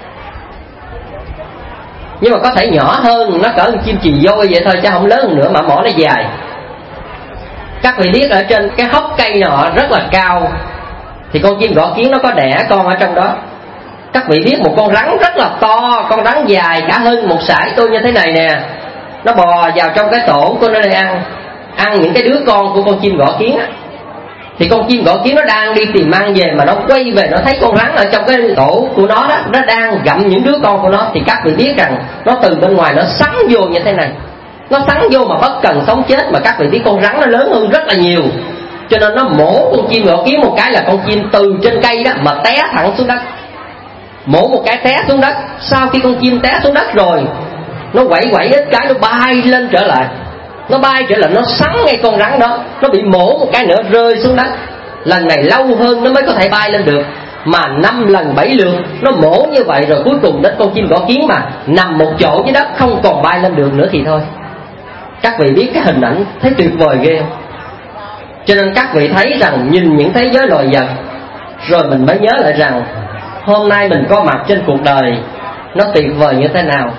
Nhưng mà có thể nhỏ hơn, nó cỡ con chim chì dôi vậy thôi chứ không lớn hơn nữa, mà mỏ nó dài. Các vị biết ở trên cái hốc cây nọ rất là cao, thì con chim gõ kiến nó có đẻ con ở trong đó. Các vị biết một con rắn rất là to, con rắn dài cả hơn một sải tôi như thế này nè, nó bò vào trong cái tổ của nó để ăn, ăn những cái đứa con của con chim gõ kiến á. Thì con chim gõ kiến nó đang đi tìm ăn về, mà nó quay về nó thấy con rắn ở trong cái tổ của nó đó, nó đang gặm những đứa con của nó. Thì các vị biết rằng nó từ bên ngoài nó sắn vô như thế này, nó sắn vô mà bất cần sống chết. Mà các vị biết con rắn nó lớn hơn rất là nhiều, cho nên nó mổ con chim gõ kiến một cái là con chim từ trên cây đó mà té thẳng xuống đất. Mổ một cái té xuống đất. Sau khi con chim té xuống đất rồi, nó quẩy quẩy ít cái nó bay lên trở lại. Nó bay trở lại, nó sắn ngay con rắn đó. Nó bị mổ một cái nữa rơi xuống đất. Lần này lâu hơn nó mới có thể bay lên được. Mà năm lần bảy lượt nó mổ như vậy rồi cuối cùng đến con chim gõ kiến mà nằm một chỗ dưới đất, không còn bay lên được nữa thì thôi. Các vị biết cái hình ảnh thấy tuyệt vời ghê không? Cho nên các vị thấy rằng nhìn những thế giới loài vật rồi mình mới nhớ lại rằng hôm nay mình có mặt trên cuộc đời nó tuyệt vời như thế nào.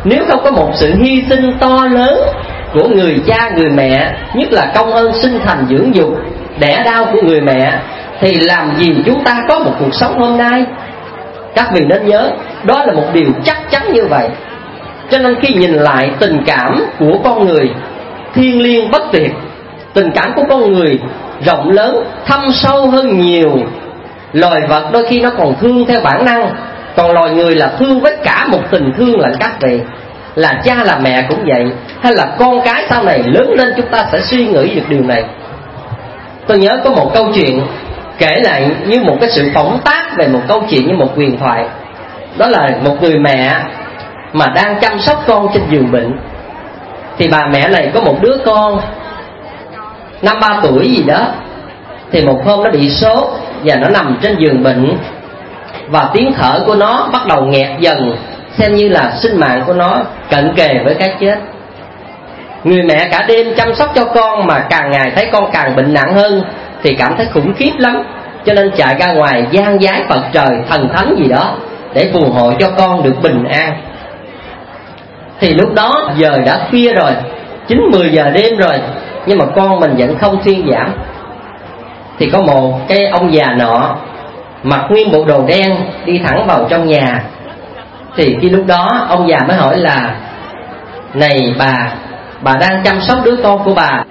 Nếu không có một sự hy sinh to lớn của người cha người mẹ, nhất là công ơn sinh thành dưỡng dục đẻ đau của người mẹ, thì làm gì chúng ta có một cuộc sống hôm nay? Các vị nên nhớ, đó là một điều chắc chắn như vậy. Cho nên khi nhìn lại tình cảm của con người thiêng liêng bất tuyệt, tình cảm của con người rộng lớn, thâm sâu hơn nhiều loài vật. Đôi khi nó còn thương theo bản năng, còn loài người là thương với cả một tình thương lạnh. Các vị là cha là mẹ cũng vậy, hay là con cái sau này lớn lên chúng ta sẽ suy nghĩ được điều này. Tôi nhớ có một câu chuyện kể lại như một cái sự phỏng tác về một câu chuyện, như một huyền thoại. Đó là một người mẹ mà đang chăm sóc con trên giường bệnh. Thì bà mẹ này có một đứa con năm ba tuổi gì đó. Thì một hôm nó bị sốt và nó nằm trên giường bệnh, và tiếng thở của nó bắt đầu nghẹt dần, xem như là sinh mạng của nó cận kề với cái chết. Người mẹ cả đêm chăm sóc cho con mà càng ngày thấy con càng bệnh nặng hơn, thì cảm thấy khủng khiếp lắm, cho nên chạy ra ngoài gian vái Phật trời thần thánh gì đó để phù hộ cho con được bình an. Thì lúc đó giờ đã khuya rồi, chín mười giờ đêm rồi, nhưng mà con mình vẫn không thuyên giảm. Thì có một cái ông già nọ mặc nguyên bộ đồ đen đi thẳng vào trong nhà. Thì khi lúc đó ông già mới hỏi là: này bà, bà đang chăm sóc đứa con của bà?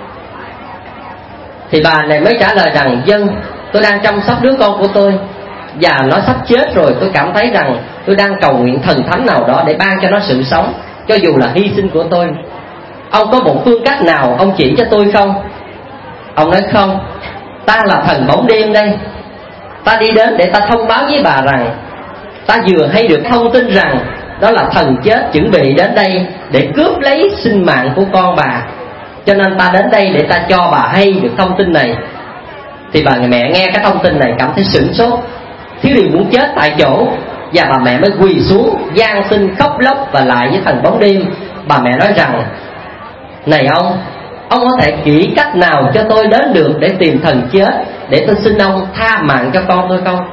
Thì bà này mới trả lời rằng: vâng, tôi đang chăm sóc đứa con của tôi, và nó sắp chết rồi. Tôi cảm thấy rằng tôi đang cầu nguyện thần thánh nào đó để ban cho nó sự sống, cho dù là hy sinh của tôi. Ông có một phương cách nào ông chỉ cho tôi không? Ông nói: không, ta là thần bóng đêm đây. Ta đi đến để ta thông báo với bà rằng ta vừa hay được thông tin rằng đó là thần chết chuẩn bị đến đây để cướp lấy sinh mạng của con bà, cho nên ta đến đây để ta cho bà hay được thông tin này. Thì bà mẹ nghe cái thông tin này cảm thấy sửng sốt, thiếu điều muốn chết tại chỗ, và bà mẹ mới quỳ xuống van xin khóc lóc và lại với thần bóng đêm. Bà mẹ nói rằng: này ông, ông có thể chỉ cách nào cho tôi đến được để tìm thần chết, để tôi xin ông tha mạng cho con tôi không?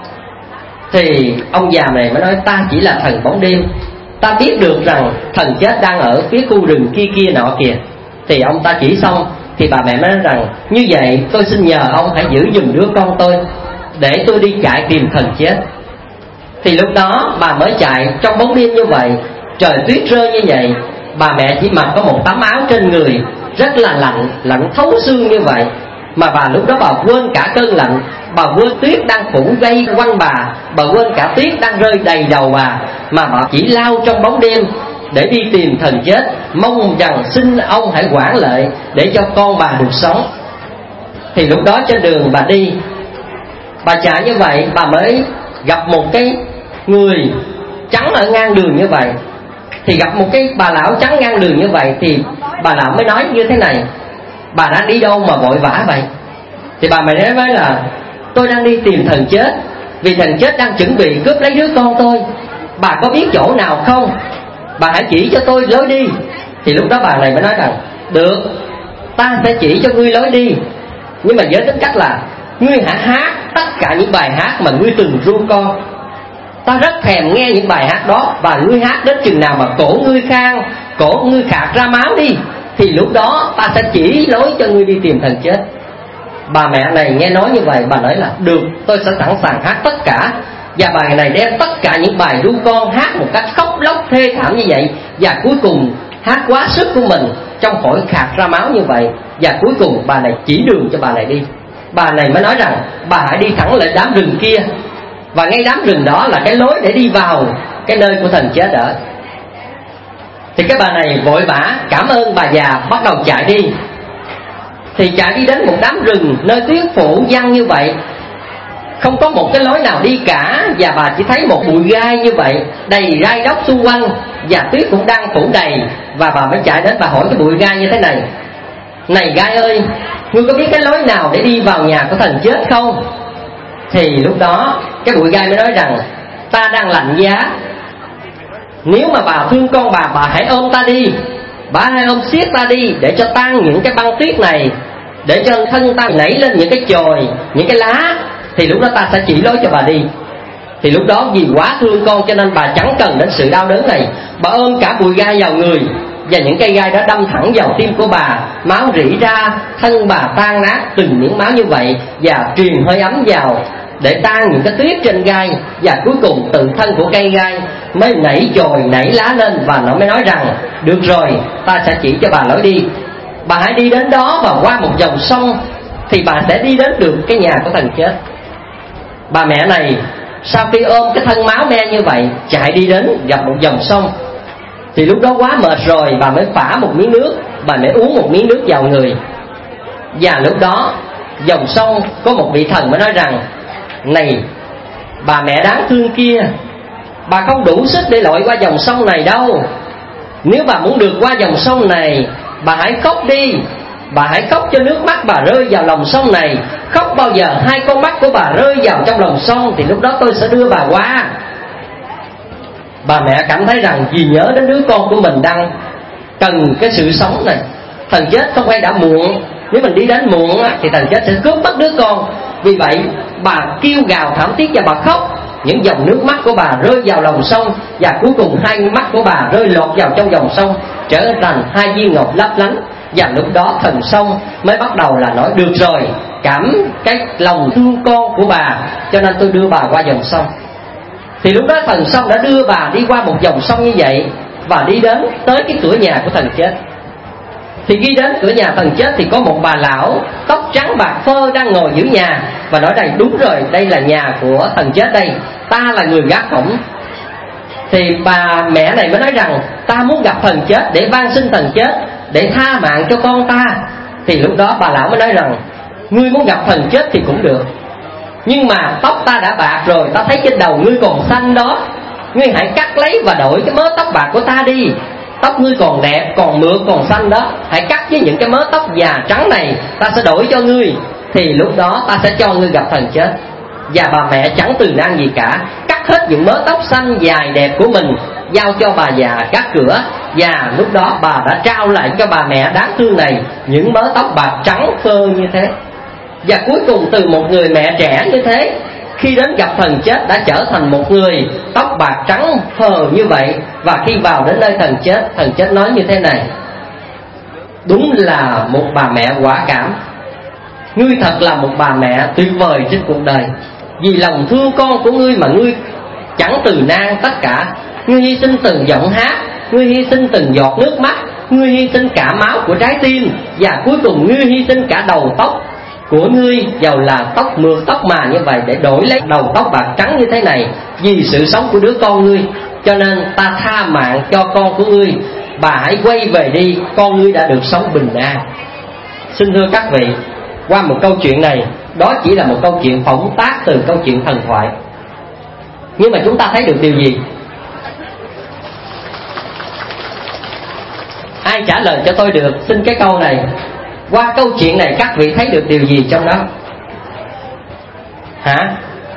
Thì ông già này mới nói: ta chỉ là thần bóng đêm, ta biết được rằng thần chết đang ở phía khu rừng kia kia nọ kìa. Thì ông ta chỉ xong, thì bà mẹ mới nói rằng: như vậy tôi xin nhờ ông hãy giữ giùm đứa con tôi, để tôi đi chạy tìm thần chết. Thì lúc đó bà mới chạy trong bóng đêm như vậy, trời tuyết rơi như vậy. Bà mẹ chỉ mặc có một tấm áo trên người rất là lạnh, lạnh thấu xương như vậy. Mà bà lúc đó bà quên cả cơn lạnh, bà quên tuyết đang phủ vây quanh bà, bà quên cả tuyết đang rơi đầy đầu bà, mà bà chỉ lao trong bóng đêm để đi tìm thần chết, mong rằng xin ông hãy quản lệ để cho con bà được sống. Thì lúc đó trên đường bà đi, bà chạy như vậy, bà mới gặp một cái người trắng ở ngang đường như vậy. Thì gặp một cái bà lão trắng ngang đường như vậy, thì bà lão mới nói như thế này: bà đang đi đâu mà vội vã vậy? Thì bà mày nói với là: tôi đang đi tìm thần chết, vì thần chết đang chuẩn bị cướp lấy đứa con tôi. Bà có biết chỗ nào không? Bà hãy chỉ cho tôi lối đi. Thì lúc đó bà này mới nói rằng: được, ta sẽ chỉ cho ngươi lối đi, nhưng mà với tính cách là ngươi hãy hát tất cả những bài hát mà ngươi từng ru con. Ta rất thèm nghe những bài hát đó, và ngươi hát đến chừng nào mà cổ ngươi khang, cổ ngươi khạc ra máu đi, thì lúc đó ta sẽ chỉ lối cho ngươi đi tìm thần chết. Bà mẹ này nghe nói như vậy, bà nói là: được, tôi sẽ sẵn sàng hát tất cả. Và bà này đem tất cả những bài ru con hát một cách khóc lóc thê thảm như vậy, và cuối cùng hát quá sức của mình, trong phổi khạc ra máu như vậy. Và cuối cùng bà này chỉ đường cho bà này đi. Bà này mới nói rằng: bà hãy đi thẳng lại đám rừng kia, và ngay đám rừng đó là cái lối để đi vào cái nơi của thần chết ở. Thì cái bà này vội vã cảm ơn bà già, bắt đầu chạy đi. Thì chạy đi đến một đám rừng nơi tuyết phủ văng như vậy, không có một cái lối nào đi cả, và bà chỉ thấy một bụi gai như vậy, đầy gai đốc xung quanh, và tuyết cũng đang phủ đầy. Và bà mới chạy đến, bà hỏi cái bụi gai như thế này: này gai ơi, ngươi có biết cái lối nào để đi vào nhà của thần chết không? Thì lúc đó cái bụi gai mới nói rằng: ta đang lạnh giá, nếu mà bà thương con bà, bà hãy ôm ta đi, bà hãy ôm siết ta đi, để cho tan những cái băng tuyết này, để cho thân ta nảy lên những cái chồi, những cái lá, thì lúc đó ta sẽ chỉ lối cho bà đi. Thì lúc đó vì quá thương con cho nên bà chẳng cần đến sự đau đớn này. Bà ôm cả bụi gai vào người, và những cây gai đó đâm thẳng vào tim của bà. Máu rỉ ra, thân bà tan nát từng miếng máu như vậy, và truyền hơi ấm vào để tan những cái tuyết trên gai. Và cuối cùng từ thân của cây gai mới nảy chồi nảy lá lên, và nó mới nói rằng được rồi, ta sẽ chỉ cho bà lối đi. Bà hãy đi đến đó và qua một dòng sông, thì bà sẽ đi đến được cái nhà của thằng chết. Bà mẹ này sau khi ôm cái thân máu me như vậy, chạy đi đến gặp một dòng sông. Thì lúc đó quá mệt rồi, bà mới phả một miếng nước, bà mới uống một miếng nước vào người. Và lúc đó dòng sông có một vị thần mới nói rằng: này bà mẹ đáng thương kia, bà không đủ sức để lội qua dòng sông này đâu. Nếu bà muốn được qua dòng sông này, bà hãy khóc đi. Bà hãy khóc cho nước mắt bà rơi vào lòng sông này. Khóc bao giờ hai con mắt của bà rơi vào trong lòng sông, thì lúc đó tôi sẽ đưa bà qua. Bà mẹ cảm thấy rằng vì nhớ đến đứa con của mình đang cần cái sự sống này. Thần chết không phải đã muộn, nếu mình đi đến muộn thì thần chết sẽ cướp mất đứa con. Vì vậy bà kêu gào thảm thiết và bà khóc. Những dòng nước mắt của bà rơi vào lòng sông, và cuối cùng hai mắt của bà rơi lọt vào trong dòng sông, trở thành hai viên ngọc lấp lánh. Và lúc đó thần sông mới bắt đầu là nói: được rồi, cảm cái lòng thương con của bà, cho nên tôi đưa bà qua dòng sông. Thì lúc đó thần sông đã đưa bà đi qua một dòng sông như vậy, và đi đến tới cái cửa nhà của thần chết. Thì khi đến cửa nhà thần chết thì có một bà lão tóc trắng bạc phơ đang ngồi giữa nhà, và nói đây: đúng rồi, đây là nhà của thần chết đây, ta là người gác cổng. Thì bà mẹ này mới nói rằng: ta muốn gặp thần chết để van xin thần chết để tha mạng cho con ta. Thì lúc đó bà lão mới nói rằng: ngươi muốn gặp thần chết thì cũng được, nhưng mà tóc ta đã bạc rồi, ta thấy trên đầu ngươi còn xanh đó, ngươi hãy cắt lấy và đổi cái mớ tóc bạc của ta đi. Tóc ngươi còn đẹp, còn mượt, còn xanh đó, hãy cắt với những cái mớ tóc già trắng này, ta sẽ đổi cho ngươi. Thì lúc đó ta sẽ cho ngươi gặp thần chết. Và bà mẹ chẳng từ nan gì cả, cắt hết những mớ tóc xanh dài đẹp của mình, giao cho bà già cắt cửa. Và lúc đó bà đã trao lại cho bà mẹ đáng thương này những mớ tóc bạc trắng phơ như thế. Và cuối cùng từ một người mẹ trẻ như thế, khi đến gặp thần chết đã trở thành một người tóc bạc trắng phờ như vậy. Và khi vào đến nơi thần chết, thần chết nói như thế này: đúng là một bà mẹ quả cảm. Ngươi thật là một bà mẹ tuyệt vời trên cuộc đời. Vì lòng thương con của ngươi mà ngươi chẳng từ nan tất cả. Ngươi hy sinh từng giọng hát, ngươi hy sinh từng giọt nước mắt, ngươi hy sinh cả máu của trái tim, và cuối cùng ngươi hy sinh cả đầu tóc của ngươi, dầu là tóc mượt tóc mà như vậy, để đổi lấy đầu tóc bạc trắng như thế này, vì sự sống của đứa con ngươi. Cho nên ta tha mạng cho con của ngươi. Bà hãy quay về đi, con ngươi đã được sống bình an. Xin thưa các vị, qua một câu chuyện này, đó chỉ là một câu chuyện phỏng tác từ câu chuyện thần thoại, nhưng mà chúng ta thấy được điều gì? Ai trả lời cho tôi được, xin cái câu này. Qua câu chuyện này các vị thấy được điều gì trong đó? Hả?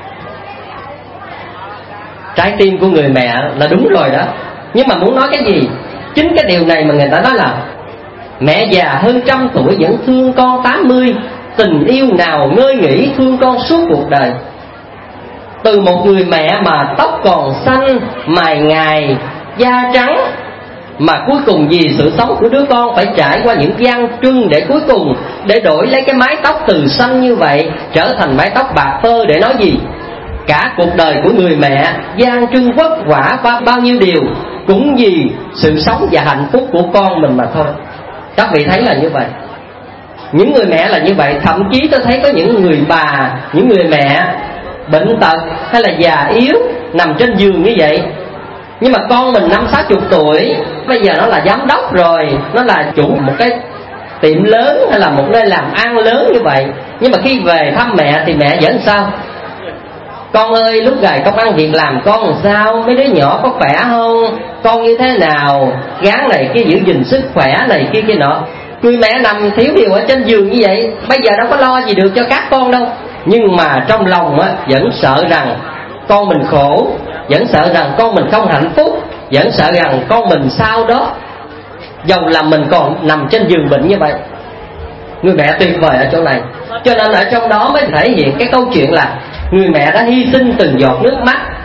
Trái tim của người mẹ là đúng rồi đó. Nhưng mà muốn nói cái gì? Chính cái điều này mà người ta nói là mẹ già hơn trăm tuổi vẫn thương con tám mươi. Tình yêu nào ngơi nghỉ thương con suốt cuộc đời. Từ một người mẹ mà tóc còn xanh, mày ngài, da trắng, mà cuối cùng vì sự sống của đứa con phải trải qua những gian truân để cuối cùng để đổi lấy cái mái tóc từ xanh như vậy trở thành mái tóc bạc phơ, để nói gì? Cả cuộc đời của người mẹ gian truân vất vả và bao nhiêu điều cũng vì sự sống và hạnh phúc của con mình mà thôi. Các vị thấy là như vậy. Những người mẹ là như vậy. Thậm chí tôi thấy có những người bà, những người mẹ bệnh tật hay là già yếu nằm trên giường như vậy, nhưng mà con mình năm sáu chục tuổi, bây giờ nó là giám đốc rồi, nó là chủ một cái tiệm lớn hay là một nơi làm ăn lớn như vậy, nhưng mà khi về thăm mẹ thì mẹ vẫn sao? Con ơi, lúc gầy công ăn việc làm con làm sao? Mấy đứa nhỏ có khỏe không? Con như thế nào? Gán này kia, giữ gìn sức khỏe này kia kia nọ. Người mẹ nằm thiếu điều ở trên giường như vậy, bây giờ đâu có lo gì được cho các con đâu. Nhưng mà trong lòng á, vẫn sợ rằng con mình khổ, vẫn sợ rằng con mình không hạnh phúc, vẫn sợ rằng con mình sao đó, dầu là mình còn nằm trên giường bệnh như vậy. Người mẹ tuyệt vời ở chỗ này. Cho nên ở trong đó mới thể hiện cái câu chuyện là người mẹ đã hy sinh từng giọt nước mắt,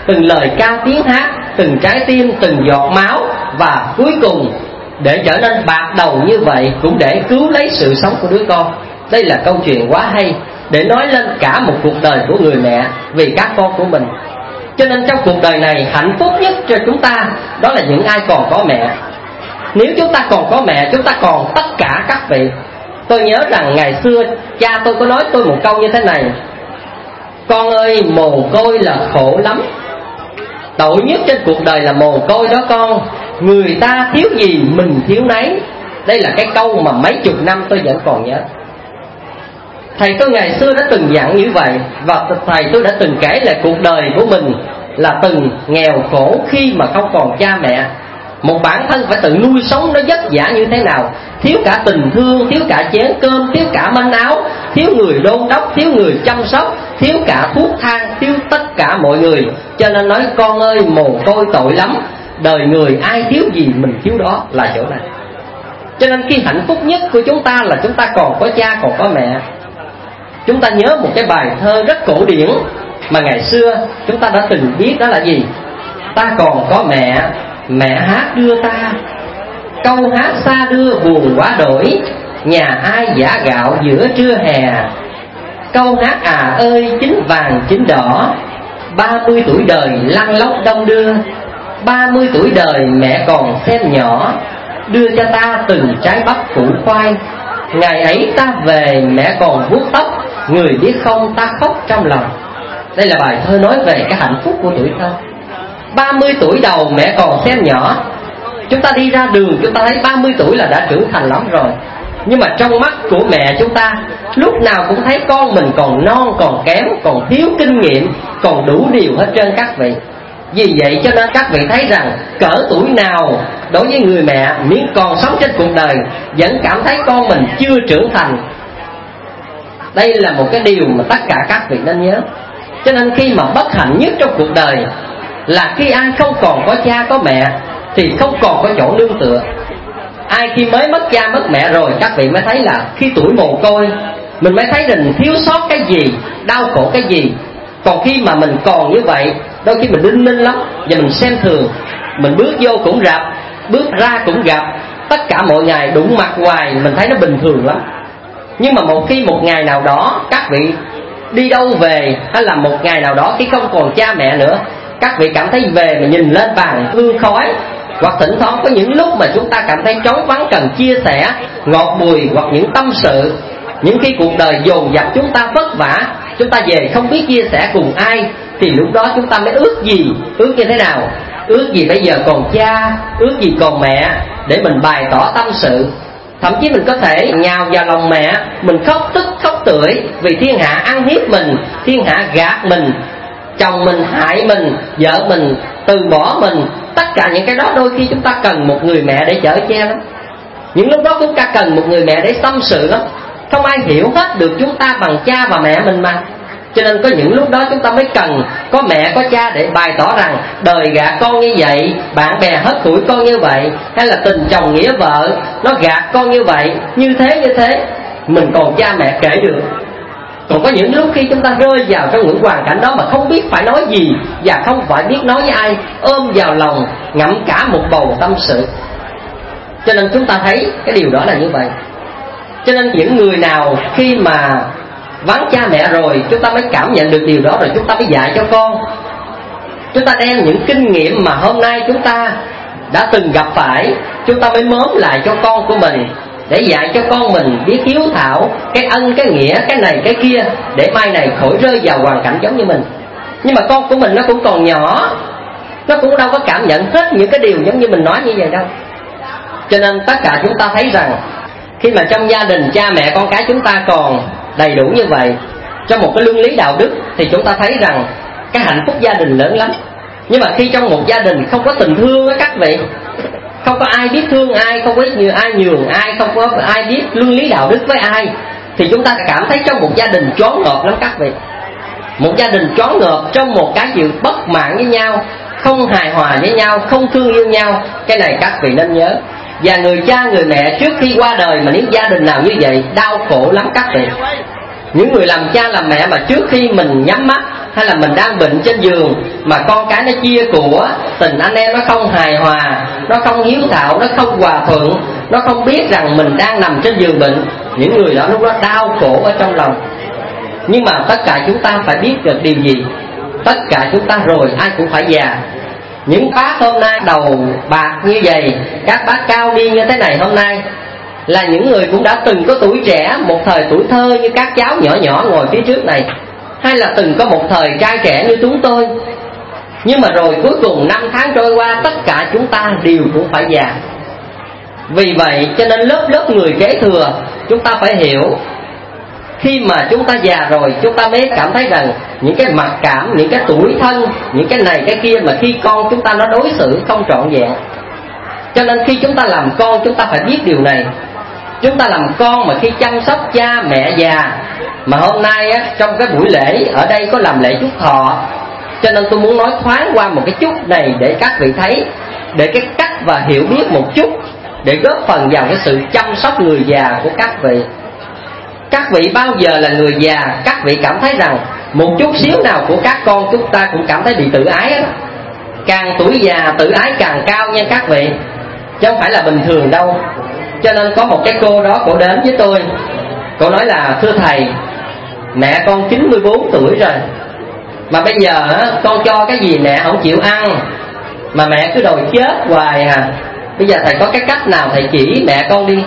từng lời ca tiếng hát, từng trái tim, từng giọt máu, và cuối cùng để trở nên bạc đầu như vậy cũng để cứu lấy sự sống của đứa con. Đây là câu chuyện quá hay để nói lên cả một cuộc đời của người mẹ vì các con của mình. Cho nên trong cuộc đời này, hạnh phúc nhất cho chúng ta đó là những ai còn có mẹ. Nếu chúng ta còn có mẹ, chúng ta còn tất cả các vị. Tôi nhớ rằng ngày xưa cha tôi có nói tôi một câu như thế này: con ơi, mồ côi là khổ lắm. Tội nhất trên cuộc đời là mồ côi đó con. Người ta thiếu gì mình thiếu nấy. Đây là cái câu mà mấy chục năm tôi vẫn còn nhớ. Thầy tôi ngày xưa đã từng dặn như vậy. Và thầy tôi đã từng kể lại cuộc đời của mình là từng nghèo khổ khi mà không còn cha mẹ. Một bản thân phải tự nuôi sống nó vất vả như thế nào. Thiếu cả tình thương, thiếu cả chén cơm, thiếu cả manh áo, thiếu người đôn đốc, thiếu người chăm sóc, thiếu cả thuốc thang, thiếu tất cả mọi người. Cho nên nói con ơi, mồ côi tội lắm. Đời người ai thiếu gì mình thiếu đó, là chỗ này. Cho nên khi hạnh phúc nhất của chúng ta là chúng ta còn có cha, còn có mẹ. Chúng ta nhớ một cái bài thơ rất cổ điển mà ngày xưa chúng ta đã từng biết, đó là gì? Ta còn có mẹ, mẹ hát đưa ta. Câu hát xa đưa buồn quá đổi, nhà ai giả gạo giữa trưa hè. Câu hát à ơi chính vàng chính đỏ, ba mươi tuổi đời lăn lóc đông đưa. Ba mươi tuổi đời mẹ còn xem nhỏ, đưa cho ta từng trái bắp củ khoai. Ngày ấy ta về mẹ còn vuốt tóc, người biết không ta khóc trong lòng. Đây là bài thơ nói về cái hạnh phúc của tuổi thơ. Ba mươi tuổi đầu mẹ còn xem nhỏ. Chúng ta đi ra đường chúng ta thấy ba mươi tuổi là đã trưởng thành lắm rồi. Nhưng mà trong mắt của mẹ chúng ta lúc nào cũng thấy con mình còn non, còn kém, còn thiếu kinh nghiệm, còn đủ điều hết trơn các vị. Vì vậy cho nên các vị thấy rằng cỡ tuổi nào đối với người mẹ miễn còn sống trên cuộc đời vẫn cảm thấy con mình chưa trưởng thành. Đây là một cái điều mà tất cả các vị nên nhớ. Cho nên khi mà bất hạnh nhất trong cuộc đời là khi ai không còn có cha có mẹ thì không còn có chỗ nương tựa. Ai khi mới mất cha mất mẹ rồi các vị mới thấy là khi tuổi mồ côi mình mới thấy mình thiếu sót cái gì, đau khổ cái gì. Còn khi mà mình còn như vậy, đôi khi mình đinh ninh lắm và mình xem thường. Mình bước vô cũng rạp, bước ra cũng gặp, tất cả mọi ngày đụng mặt hoài, mình thấy nó bình thường lắm. Nhưng mà một khi một ngày nào đó các vị đi đâu về, hay là một ngày nào đó khi không còn cha mẹ nữa, các vị cảm thấy về mà nhìn lên bàn hương khói, hoặc thỉnh thoảng có những lúc mà chúng ta cảm thấy trống vắng cần chia sẻ, ngọt bùi hoặc những tâm sự. Những khi cuộc đời dồn dập chúng ta vất vả, chúng ta về không biết chia sẻ cùng ai, thì lúc đó chúng ta mới ước gì, ước như thế nào? Ước gì bây giờ còn cha, ước gì còn mẹ để mình bày tỏ tâm sự. Thậm chí mình có thể nhào vào lòng mẹ, mình khóc tức khóc tưởi vì thiên hạ ăn hiếp mình, thiên hạ gạt mình, chồng mình hại mình, vợ mình từ bỏ mình. Tất cả những cái đó đôi khi chúng ta cần một người mẹ để chở che lắm. Những lúc đó chúng ta cần một người mẹ để tâm sự lắm. Không ai hiểu hết được chúng ta bằng cha và mẹ mình mà. Cho nên có những lúc đó chúng ta mới cần có mẹ có cha để bày tỏ rằng đời gạt con như vậy, bạn bè hất hủi con như vậy, hay là tình chồng nghĩa vợ nó gạt con như vậy, như thế như thế. Mình còn cha mẹ kể được. Còn có những lúc khi chúng ta rơi vào trong những hoàn cảnh đó mà không biết phải nói gì và không phải biết nói với ai, ôm vào lòng ngậm cả một bầu tâm sự. Cho nên chúng ta thấy cái điều đó là như vậy. Cho nên những người nào khi mà vắng cha mẹ rồi, chúng ta mới cảm nhận được điều đó, rồi chúng ta mới dạy cho con. Chúng ta đem những kinh nghiệm mà hôm nay chúng ta đã từng gặp phải, chúng ta mới mớm lại cho con của mình, để dạy cho con mình biết hiếu thảo, cái ân, cái nghĩa, cái này, cái kia, để mai này khỏi rơi vào hoàn cảnh giống như mình. Nhưng mà con của mình nó cũng còn nhỏ, nó cũng đâu có cảm nhận hết những cái điều giống như mình nói như vậy đâu. Cho nên tất cả chúng ta thấy rằng khi mà trong gia đình cha mẹ con cái chúng ta còn đầy đủ như vậy, trong một cái luân lý đạo đức, thì chúng ta thấy rằng cái hạnh phúc gia đình lớn lắm. Nhưng mà khi trong một gia đình không có tình thương với các vị, không có ai biết thương ai, không có nhiều ai nhường ai, không có ai biết luân lý đạo đức với ai, thì chúng ta cảm thấy trong một gia đình choáng ngợp lắm các vị. Một gia đình choáng ngợp trong một cái sự bất mãn với nhau, không hài hòa với nhau, không thương yêu nhau. Cái này các vị nên nhớ. Và người cha người mẹ trước khi qua đời mà nếu gia đình nào như vậy đau khổ lắm các vị. Những người làm cha làm mẹ mà trước khi mình nhắm mắt hay là mình đang bệnh trên giường mà con cái nó chia của, tình anh em nó không hài hòa, nó không hiếu thảo, nó không hòa thuận, nó không biết rằng mình đang nằm trên giường bệnh, những người đó lúc đó đau khổ ở trong lòng. Nhưng mà tất cả chúng ta phải biết được điều gì? Tất cả chúng ta rồi ai cũng phải già. Những bác hôm nay đầu bạc như vậy, các bác cao niên như thế này hôm nay là những người cũng đã từng có tuổi trẻ, một thời tuổi thơ như các cháu nhỏ nhỏ ngồi phía trước này, hay là từng có một thời trai trẻ như chúng tôi. Nhưng mà rồi cuối cùng năm tháng trôi qua, tất cả chúng ta đều cũng phải già. Vì vậy cho nên lớp lớp người kế thừa, chúng ta phải hiểu, khi mà chúng ta già rồi, chúng ta mới cảm thấy rằng những cái mặc cảm, những cái tủi thân, những cái này cái kia mà khi con chúng ta nó đối xử không trọn vẹn. Cho nên khi chúng ta làm con, chúng ta phải biết điều này. Chúng ta làm con mà khi chăm sóc cha mẹ già, mà hôm nay á, trong cái buổi lễ ở đây có làm lễ chúc thọ, cho nên tôi muốn nói thoáng qua một cái chút này để các vị thấy, để cái cách và hiểu biết một chút, để góp phần vào cái sự chăm sóc người già của các vị. Các vị bao giờ là người già, các vị cảm thấy rằng một chút xíu nào của các con chúng ta cũng cảm thấy bị tự ái đó. Càng tuổi già tự ái càng cao nha các vị, chứ không phải là bình thường đâu. Cho nên có một cái cô đó, cô đến với tôi, cô nói là thưa thầy, mẹ con chín mươi bốn tuổi rồi, mà bây giờ con cho cái gì mẹ không chịu ăn, mà mẹ cứ đòi chết hoài à. Bây giờ thầy có cái cách nào thầy chỉ mẹ con đi.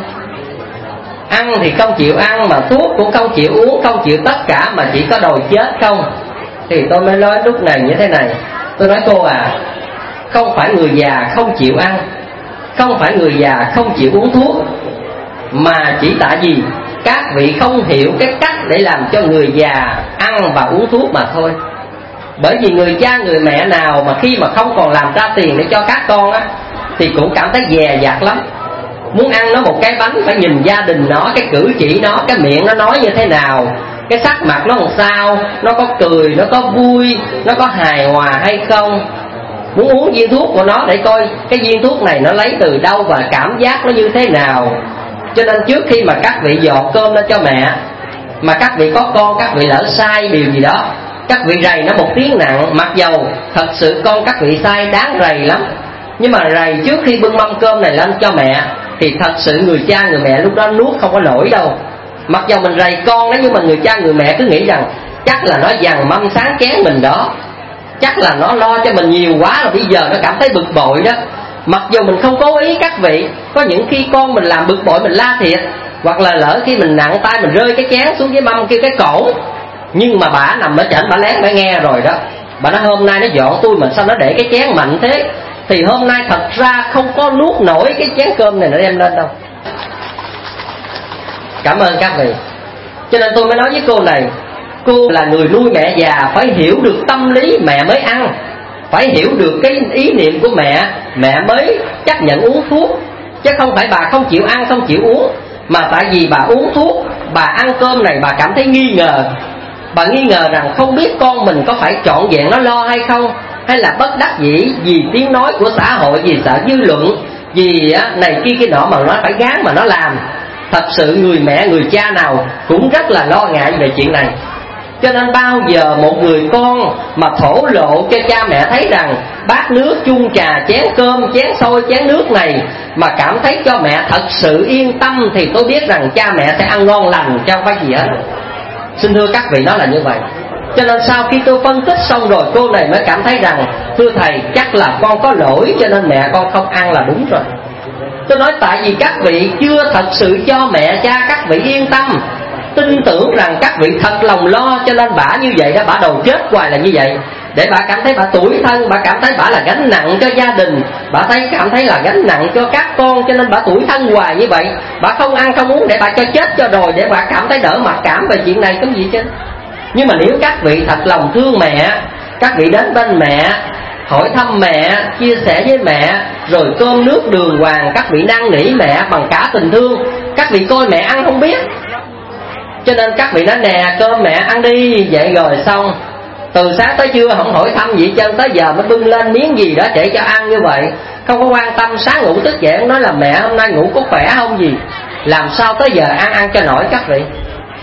Ăn thì không chịu ăn, mà thuốc cũng không chịu uống, không chịu tất cả, mà chỉ có đòi chết không. Thì tôi mới nói lúc này như thế này, tôi nói cô à, không phải người già không chịu ăn, không phải người già không chịu uống thuốc, mà chỉ tại vì các vị không hiểu cái cách để làm cho người già ăn và uống thuốc mà thôi. Bởi vì người cha người mẹ nào mà khi mà không còn làm ra tiền để cho các con á, thì cũng cảm thấy dè dặt lắm. Muốn ăn nó một cái bánh phải nhìn gia đình nó, cái cử chỉ nó, cái miệng nó nói như thế nào, cái sắc mặt nó làm sao, nó có cười, nó có vui, nó có hài hòa hay không. Muốn uống viên thuốc của nó để coi cái viên thuốc này nó lấy từ đâu và cảm giác nó như thế nào. Cho nên trước khi mà các vị dọn cơm lên cho mẹ, mà các vị có con, các vị lỡ sai điều gì đó, các vị rầy nó một tiếng nặng, mặc dầu thật sự con các vị sai đáng rầy lắm, nhưng mà rầy trước khi bưng mâm cơm này lên cho mẹ thì thật sự người cha người mẹ lúc đó nuốt không có nổi đâu. Mặc dầu mình rầy con đó, nhưng mà người cha người mẹ cứ nghĩ rằng chắc là nó dằn mâm sáng chén mình đó, chắc là nó lo cho mình nhiều quá rồi bây giờ nó cảm thấy bực bội đó. Mặc dù mình không cố ý các vị, có những khi con mình làm bực bội mình la thiệt, hoặc là lỡ khi mình nặng tay mình rơi cái chén xuống dưới mâm kêu cái cổ, nhưng mà bà nằm ở trển bà lén bà nghe rồi đó. Bà nói hôm nay nó dọn tôi mà sao nó để cái chén mạnh thế, thì hôm nay thật ra không có nuốt nổi cái chén cơm này nó đem lên đâu. Cảm ơn các vị. Cho nên tôi mới nói với cô này, cô là người nuôi mẹ già, phải hiểu được tâm lý mẹ mới ăn, phải hiểu được cái ý niệm của mẹ, mẹ mới chấp nhận uống thuốc. Chứ không phải bà không chịu ăn, không chịu uống, mà tại vì bà uống thuốc, bà ăn cơm này bà cảm thấy nghi ngờ. Bà nghi ngờ rằng không biết con mình có phải trọn vẹn nó lo hay không, hay là bất đắc dĩ vì tiếng nói của xã hội, vì sợ dư luận, vì này kia kia nọ mà nó phải gán mà nó làm. Thật sự người mẹ người cha nào cũng rất là lo ngại về chuyện này. Cho nên bao giờ một người con mà thổ lộ cho cha mẹ thấy rằng bát nước, chung trà, chén cơm, chén xôi, chén nước này mà cảm thấy cho mẹ thật sự yên tâm, thì tôi biết rằng cha mẹ sẽ ăn ngon lành chứ không phải gì hết. Xin thưa các vị, nó là như vậy. Cho nên sau khi tôi phân tích xong rồi, cô này mới cảm thấy rằng thưa thầy, chắc là con có lỗi cho nên mẹ con không ăn là đúng rồi. Tôi nói tại vì các vị chưa thật sự cho mẹ cha các vị yên tâm, tin tưởng rằng các vị thật lòng lo, cho nên bả như vậy đó, bả đầu chết hoài là như vậy. Để bả cảm thấy bả tủi thân, bả cảm thấy bả là gánh nặng cho gia đình, bả thấy cảm thấy là gánh nặng cho các con, cho nên bả tủi thân hoài như vậy. Bả không ăn không uống để bả cho chết cho rồi, để bả cảm thấy đỡ mặc cảm về chuyện này cái gì chứ. Nhưng mà nếu các vị thật lòng thương mẹ, các vị đến bên mẹ, hỏi thăm mẹ, chia sẻ với mẹ, rồi cơm nước đường hoàng các vị năn nỉ mẹ bằng cả tình thương. Các vị coi mẹ ăn không biết, cho nên các vị nói nè cơm mẹ ăn đi. Vậy rồi xong, từ sáng tới trưa không hỏi thăm gì chân, tới giờ mới bưng lên miếng gì đó để cho ăn như vậy. Không có quan tâm sáng ngủ thức dậy nói là mẹ hôm nay ngủ có khỏe không gì, làm sao tới giờ ăn ăn cho nổi các vị.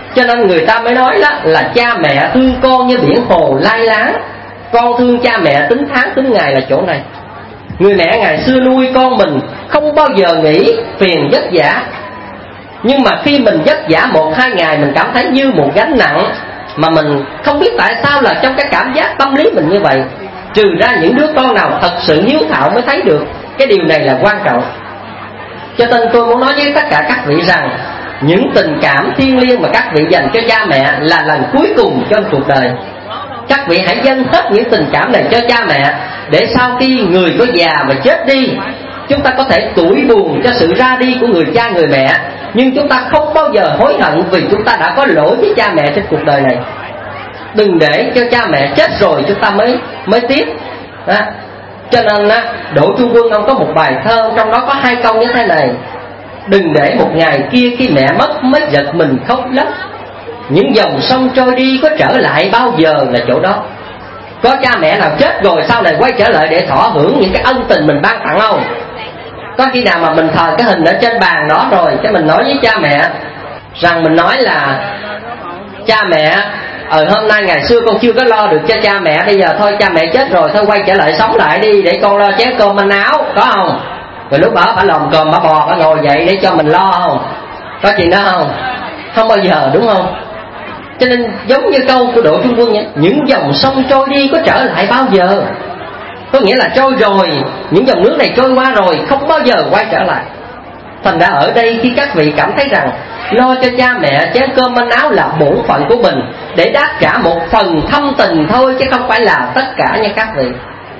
Cho nên người ta mới nói đó là cha mẹ thương con như biển hồ lai láng. Con thương cha mẹ tính tháng tính ngày là chỗ này. Người mẹ ngày xưa nuôi con mình không bao giờ nghĩ phiền vất vả, nhưng mà khi mình vất vả một hai ngày mình cảm thấy như một gánh nặng, mà mình không biết tại sao là trong cái cảm giác tâm lý mình như vậy. Trừ ra những đứa con nào thật sự hiếu thảo mới thấy được cái điều này là quan trọng. Cho nên tôi muốn nói với tất cả các vị rằng những tình cảm thiêng liêng mà các vị dành cho cha mẹ là lần cuối cùng trong cuộc đời. Các vị hãy dâng hết những tình cảm này cho cha mẹ, để sau khi người có già và chết đi, chúng ta có thể tủi buồn cho sự ra đi của người cha người mẹ, nhưng chúng ta không bao giờ hối hận vì chúng ta đã có lỗi với cha mẹ trên cuộc đời này. Đừng để cho cha mẹ chết rồi chúng ta mới mới tiếc. À, cho nên á, Đỗ Trung Quân ông có một bài thơ, trong đó có hai câu như thế này: đừng để một ngày kia khi mẹ mất mới giật mình khóc lóc. Những dòng sông trôi đi có trở lại bao giờ là chỗ đó. Có cha mẹ nào chết rồi sau này quay trở lại để thọ hưởng những cái ân tình mình ban tặng không? Có khi nào mà mình thờ cái hình ở trên bàn đó rồi cái mình nói với cha mẹ rằng mình nói là cha mẹ ở hôm nay ngày xưa con chưa có lo được cho cha mẹ, bây giờ thôi cha mẹ chết rồi, thôi quay trở lại sống lại đi để con lo chén cơm manh áo, có không? Rồi lúc đó phải lòm còm bà bò phải ngồi dậy để cho mình lo không? Có chuyện đó không? Không bao giờ, đúng không? Cho nên giống như câu của Đỗ Trung Quân vậy, những dòng sông trôi đi có trở lại bao giờ. Có nghĩa là trôi rồi, những dòng nước này trôi qua rồi, không bao giờ quay trở lại. Thành ra ở đây khi các vị cảm thấy rằng lo cho cha mẹ chén cơm manh áo là bổn phận của mình, để đáp trả một phần thâm tình thôi, chứ không phải là tất cả nha các vị.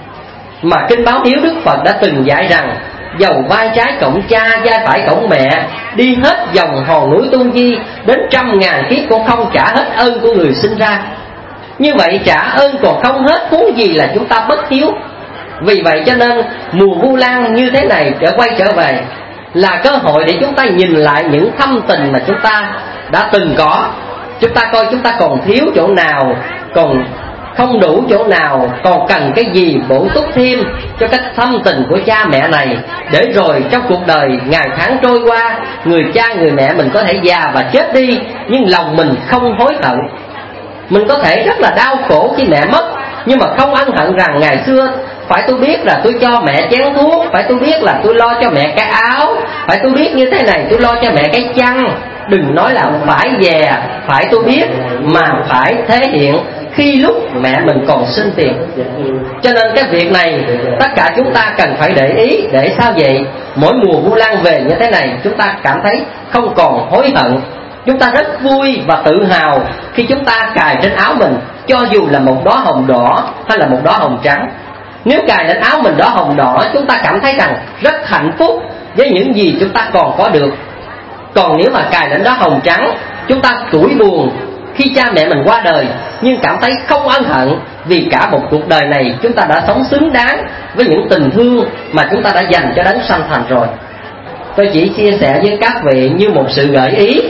Mà Kinh Báo Hiếu Đức Phật đã từng dạy rằng dầu vai trái cộng cha, vai phải cộng mẹ, đi hết dòng hòn núi Tu Di, đến trăm ngàn kiếp cũng không trả hết ơn của người sinh ra. Như vậy trả ơn còn không hết, huống gì là chúng ta bất hiếu. Vì vậy cho nên mùa Vu Lan như thế này để quay trở về là cơ hội để chúng ta nhìn lại những thâm tình mà chúng ta đã từng có. Chúng ta coi chúng ta còn thiếu chỗ nào, còn không đủ chỗ nào, còn cần cái gì bổ túc thêm cho cái thâm tình của cha mẹ này, để rồi trong cuộc đời ngày tháng trôi qua, người cha người mẹ mình có thể già và chết đi, nhưng lòng mình không hối hận. Mình có thể rất là đau khổ khi mẹ mất, nhưng mà không ân hận rằng ngày xưa phải tôi biết là tôi cho mẹ chén thuốc, phải tôi biết là tôi lo cho mẹ cái áo, phải tôi biết như thế này tôi lo cho mẹ cái chăn. Đừng nói là phải về, phải tôi biết, mà phải thể hiện khi lúc mẹ mình còn sinh tiền. Cho nên cái việc này tất cả chúng ta cần phải để ý, để sao vậy mỗi mùa Vu Lan về như thế này chúng ta cảm thấy không còn hối hận. Chúng ta rất vui và tự hào khi chúng ta cài trên áo mình, cho dù là một đóa hồng đỏ hay là một đóa hồng trắng. Nếu cài lên áo mình đóa hồng đỏ, chúng ta cảm thấy rằng rất hạnh phúc với những gì chúng ta còn có được. Còn nếu mà cài lên đóa hồng trắng, chúng ta tủi buồn khi cha mẹ mình qua đời, nhưng cảm thấy không ân hận vì cả một cuộc đời này chúng ta đã sống xứng đáng với những tình thương mà chúng ta đã dành cho đấng sanh thành rồi. Tôi chỉ chia sẻ với các vị như một sự gợi ý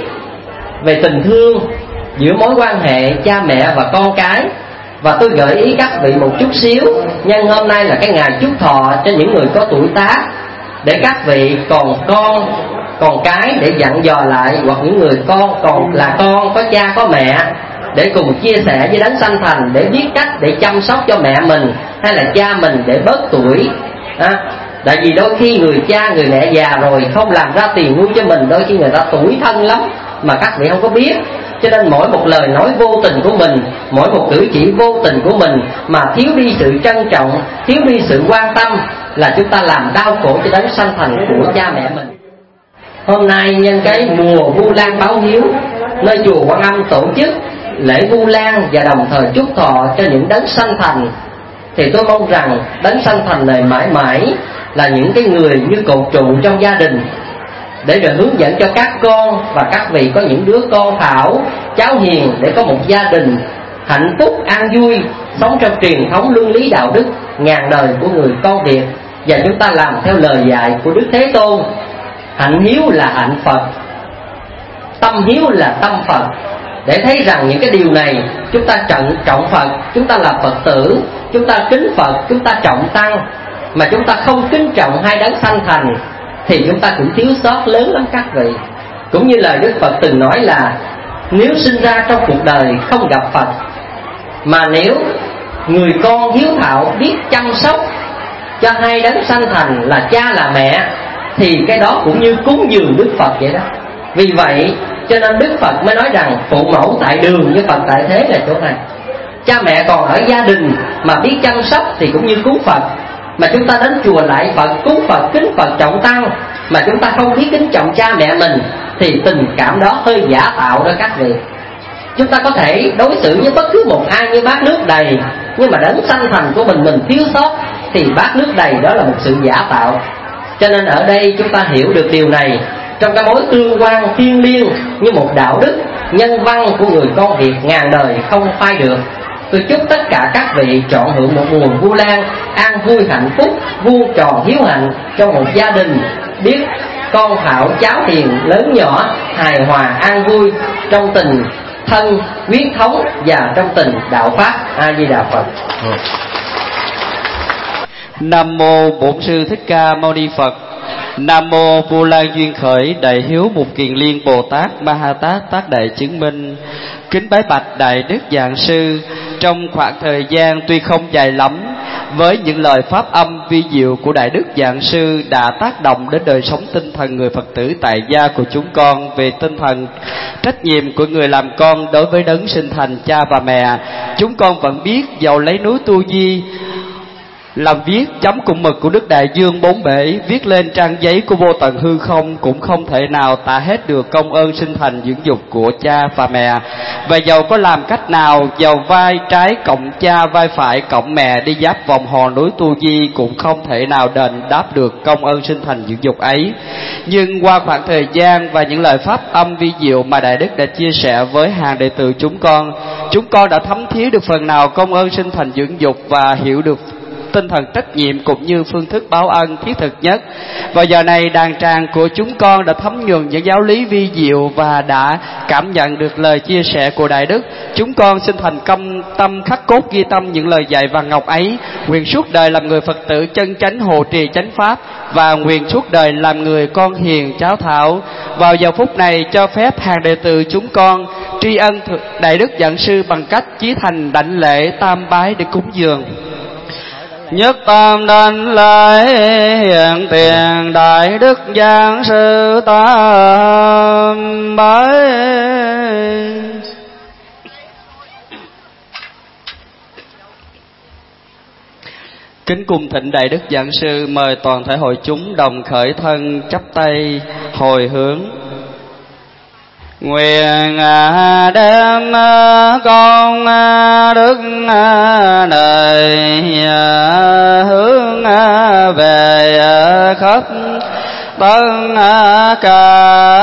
về tình thương giữa mối quan hệ cha mẹ và con cái. Và tôi gợi ý các vị một chút xíu, nhân hôm nay là cái ngày chúc thọ cho những người có tuổi tác, để các vị còn con, còn cái để dặn dò lại, hoặc những người con còn là con, có cha có mẹ, để cùng chia sẻ với đấng sanh thành, để biết cách để chăm sóc cho mẹ mình hay là cha mình để bớt tuổi. À, tại vì đôi khi người cha người mẹ già rồi không làm ra tiền nuôi cho mình, đôi khi người ta tủi thân lắm mà các vị không có biết. Cho nên mỗi một lời nói vô tình của mình, mỗi một cử chỉ vô tình của mình mà thiếu đi sự trân trọng, thiếu đi sự quan tâm, là chúng ta làm đau khổ cho đấng sanh thành của cha mẹ mình. Hôm nay nhân cái mùa Vu Lan báo hiếu, nơi chùa Quan Âm tổ chức lễ Vu Lan và đồng thời chúc thọ cho những đấng sanh thành, thì tôi mong rằng đấng sanh thành này mãi mãi là những cái người như cột trụ trong gia đình, để rồi hướng dẫn cho các con, và các vị có những đứa con thảo cháu hiền, để có một gia đình hạnh phúc an vui, sống trong truyền thống luân lý đạo đức ngàn đời của người con Việt. Và chúng ta làm theo lời dạy của Đức Thế Tôn: hạnh hiếu là hạnh Phật, tâm hiếu là tâm Phật. Để thấy rằng những cái điều này chúng ta trọng trọng Phật, chúng ta là Phật tử, chúng ta kính Phật, chúng ta trọng Tăng, mà chúng ta không kính trọng hai đấng sanh thành thì chúng ta cũng thiếu sót lớn lắm các vị. Cũng như lời Đức Phật từng nói là nếu sinh ra trong cuộc đời không gặp Phật, mà nếu người con hiếu thảo biết chăm sóc cho hai đấng sanh thành là cha là mẹ, thì cái đó cũng như cúng dường Đức Phật vậy đó. Vì vậy cho nên Đức Phật mới nói rằng phụ mẫu tại đường với Phật tại thế là chỗ này. Cha mẹ còn ở gia đình mà biết chăm sóc thì cũng như cúng Phật. Mà chúng ta đến chùa lại Phật, cúng Phật, kính Phật, trọng tăng, mà chúng ta không biết kính trọng cha mẹ mình thì tình cảm đó hơi giả tạo đó các vị. Chúng ta có thể đối xử với bất cứ một ai như bát nước đầy, nhưng mà đến sanh thành của mình mình thiếu sót thì bát nước đầy đó là một sự giả tạo. Cho nên ở đây chúng ta hiểu được điều này trong cái mối tương quan thiêng liêng như một đạo đức nhân văn của người con Việt ngàn đời không phai được. Tôi chúc tất cả các vị trọn hưởng một nguồn vu lan an vui hạnh phúc, vuông tròn hiếu hạnh trong một gia đình biết con hảo cháu hiền lớn nhỏ hài hòa an vui trong tình thân huyết thống và trong tình đạo pháp. A Di Đà Phật. Nam mô Bổn Sư Thích Ca Mâu Ni Phật. Nam mô Vu Lan Duyên Khởi Đại Hiếu Mục Kiền Liên Bồ Tát Ma Ha Tát Tác Đại Chứng Minh. Kính bái bạch Đại Đức Giảng Sư, trong khoảng thời gian tuy không dài lắm, với những lời pháp âm vi diệu của Đại Đức Giảng Sư đã tác động đến đời sống tinh thần người Phật tử tại gia của chúng con về tinh thần trách nhiệm của người làm con đối với đấng sinh thành cha và mẹ. Chúng con vẫn biết dầu lấy núi Tu Di làm viết chấm cùng mực của Đức Đại Dương bốn bể, viết lên trang giấy của vô tận hư không, cũng không thể nào tả hết được công ơn sinh thành dưỡng dục của cha và mẹ. Và dầu có làm cách nào, dầu vai trái cộng cha, vai phải cộng mẹ đi giáp vòng hòn núi Tu Di, cũng không thể nào đền đáp được công ơn sinh thành dưỡng dục ấy. Nhưng qua khoảng thời gian và những lời pháp âm vi diệu mà Đại Đức đã chia sẻ với hàng đệ tử chúng con, chúng con đã thấm thía được phần nào công ơn sinh thành dưỡng dục và hiểu được tinh thần trách nhiệm cũng như phương thức báo ân thiết thực nhất. Vào giờ này, đàn tràng của chúng con đã thấm nhuần những giáo lý vi diệu và đã cảm nhận được lời chia sẻ của Đại Đức. Chúng con xin thành công tâm khắc cốt ghi tâm những lời dạy vàng ngọc ấy, nguyện suốt đời làm người Phật tử chân chánh hộ trì chánh pháp, và nguyện suốt đời làm người con hiền cháu thảo. Vào giờ phút này, cho phép hàng đệ tử chúng con tri ân Đại Đức Giảng Sư bằng cách chí thành đảnh lễ tam bái để cúng dường. Nhất tâm đảnh lễ hiện tiền Đại Đức Giảng Sư tam bái. Kính cung thỉnh Đại Đức Giảng Sư mời toàn thể hội chúng đồng khởi thân chắp tay hồi hướng. Nguyện đem con đức này hướng về khắp tất cả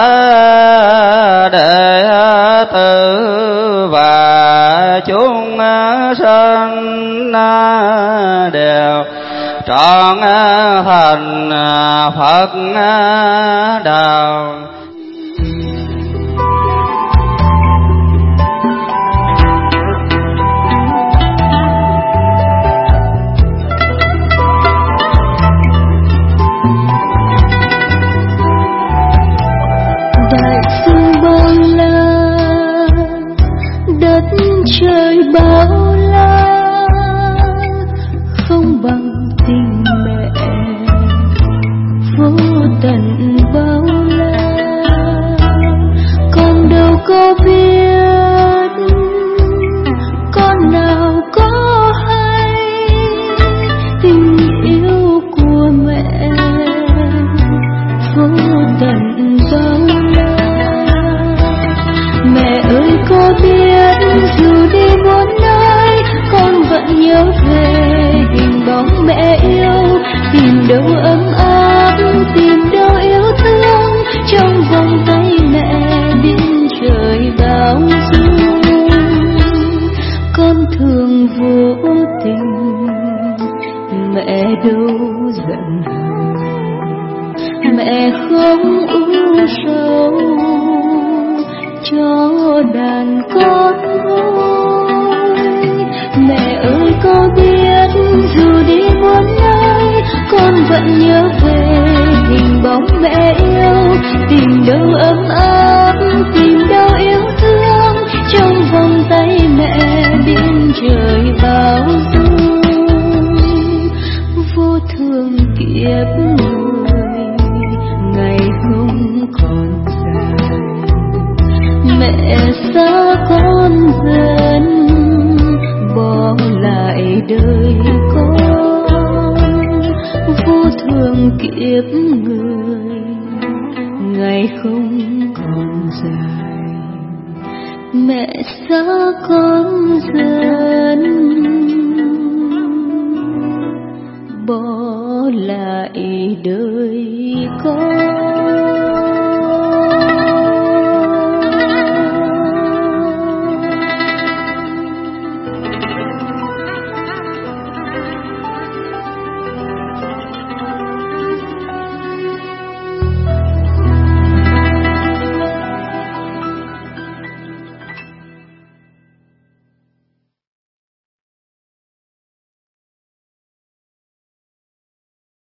đệ tử và chúng sanh đều trọn thành Phật đạo. Trời bao la không bằng tình mẹ, vô tận bao la. Con đâu có biết, con nào có hay tình yêu của mẹ, vô tận bao la. Mẹ ơi có biết dù đi muôn nơi, con vẫn nhớ về hình bóng mẹ yêu, tìm đâu ấm áp, tìm đâu yêu thương, trong vòng tay mẹ biển trời bao dung. Con thường vô tình, mẹ đâu giận hờn, mẹ không u sầu cho đàn con thôi. Mẹ ơi có biết dù đi muôn nơi, con vẫn nhớ về hình bóng mẹ yêu, tìm đâu ấm áp, tìm đâu yêu thương, xa con dần, bỏ lại đời con vô thường kiếp người, ngày không còn dài. Mẹ xa con dần, bỏ lại đời con.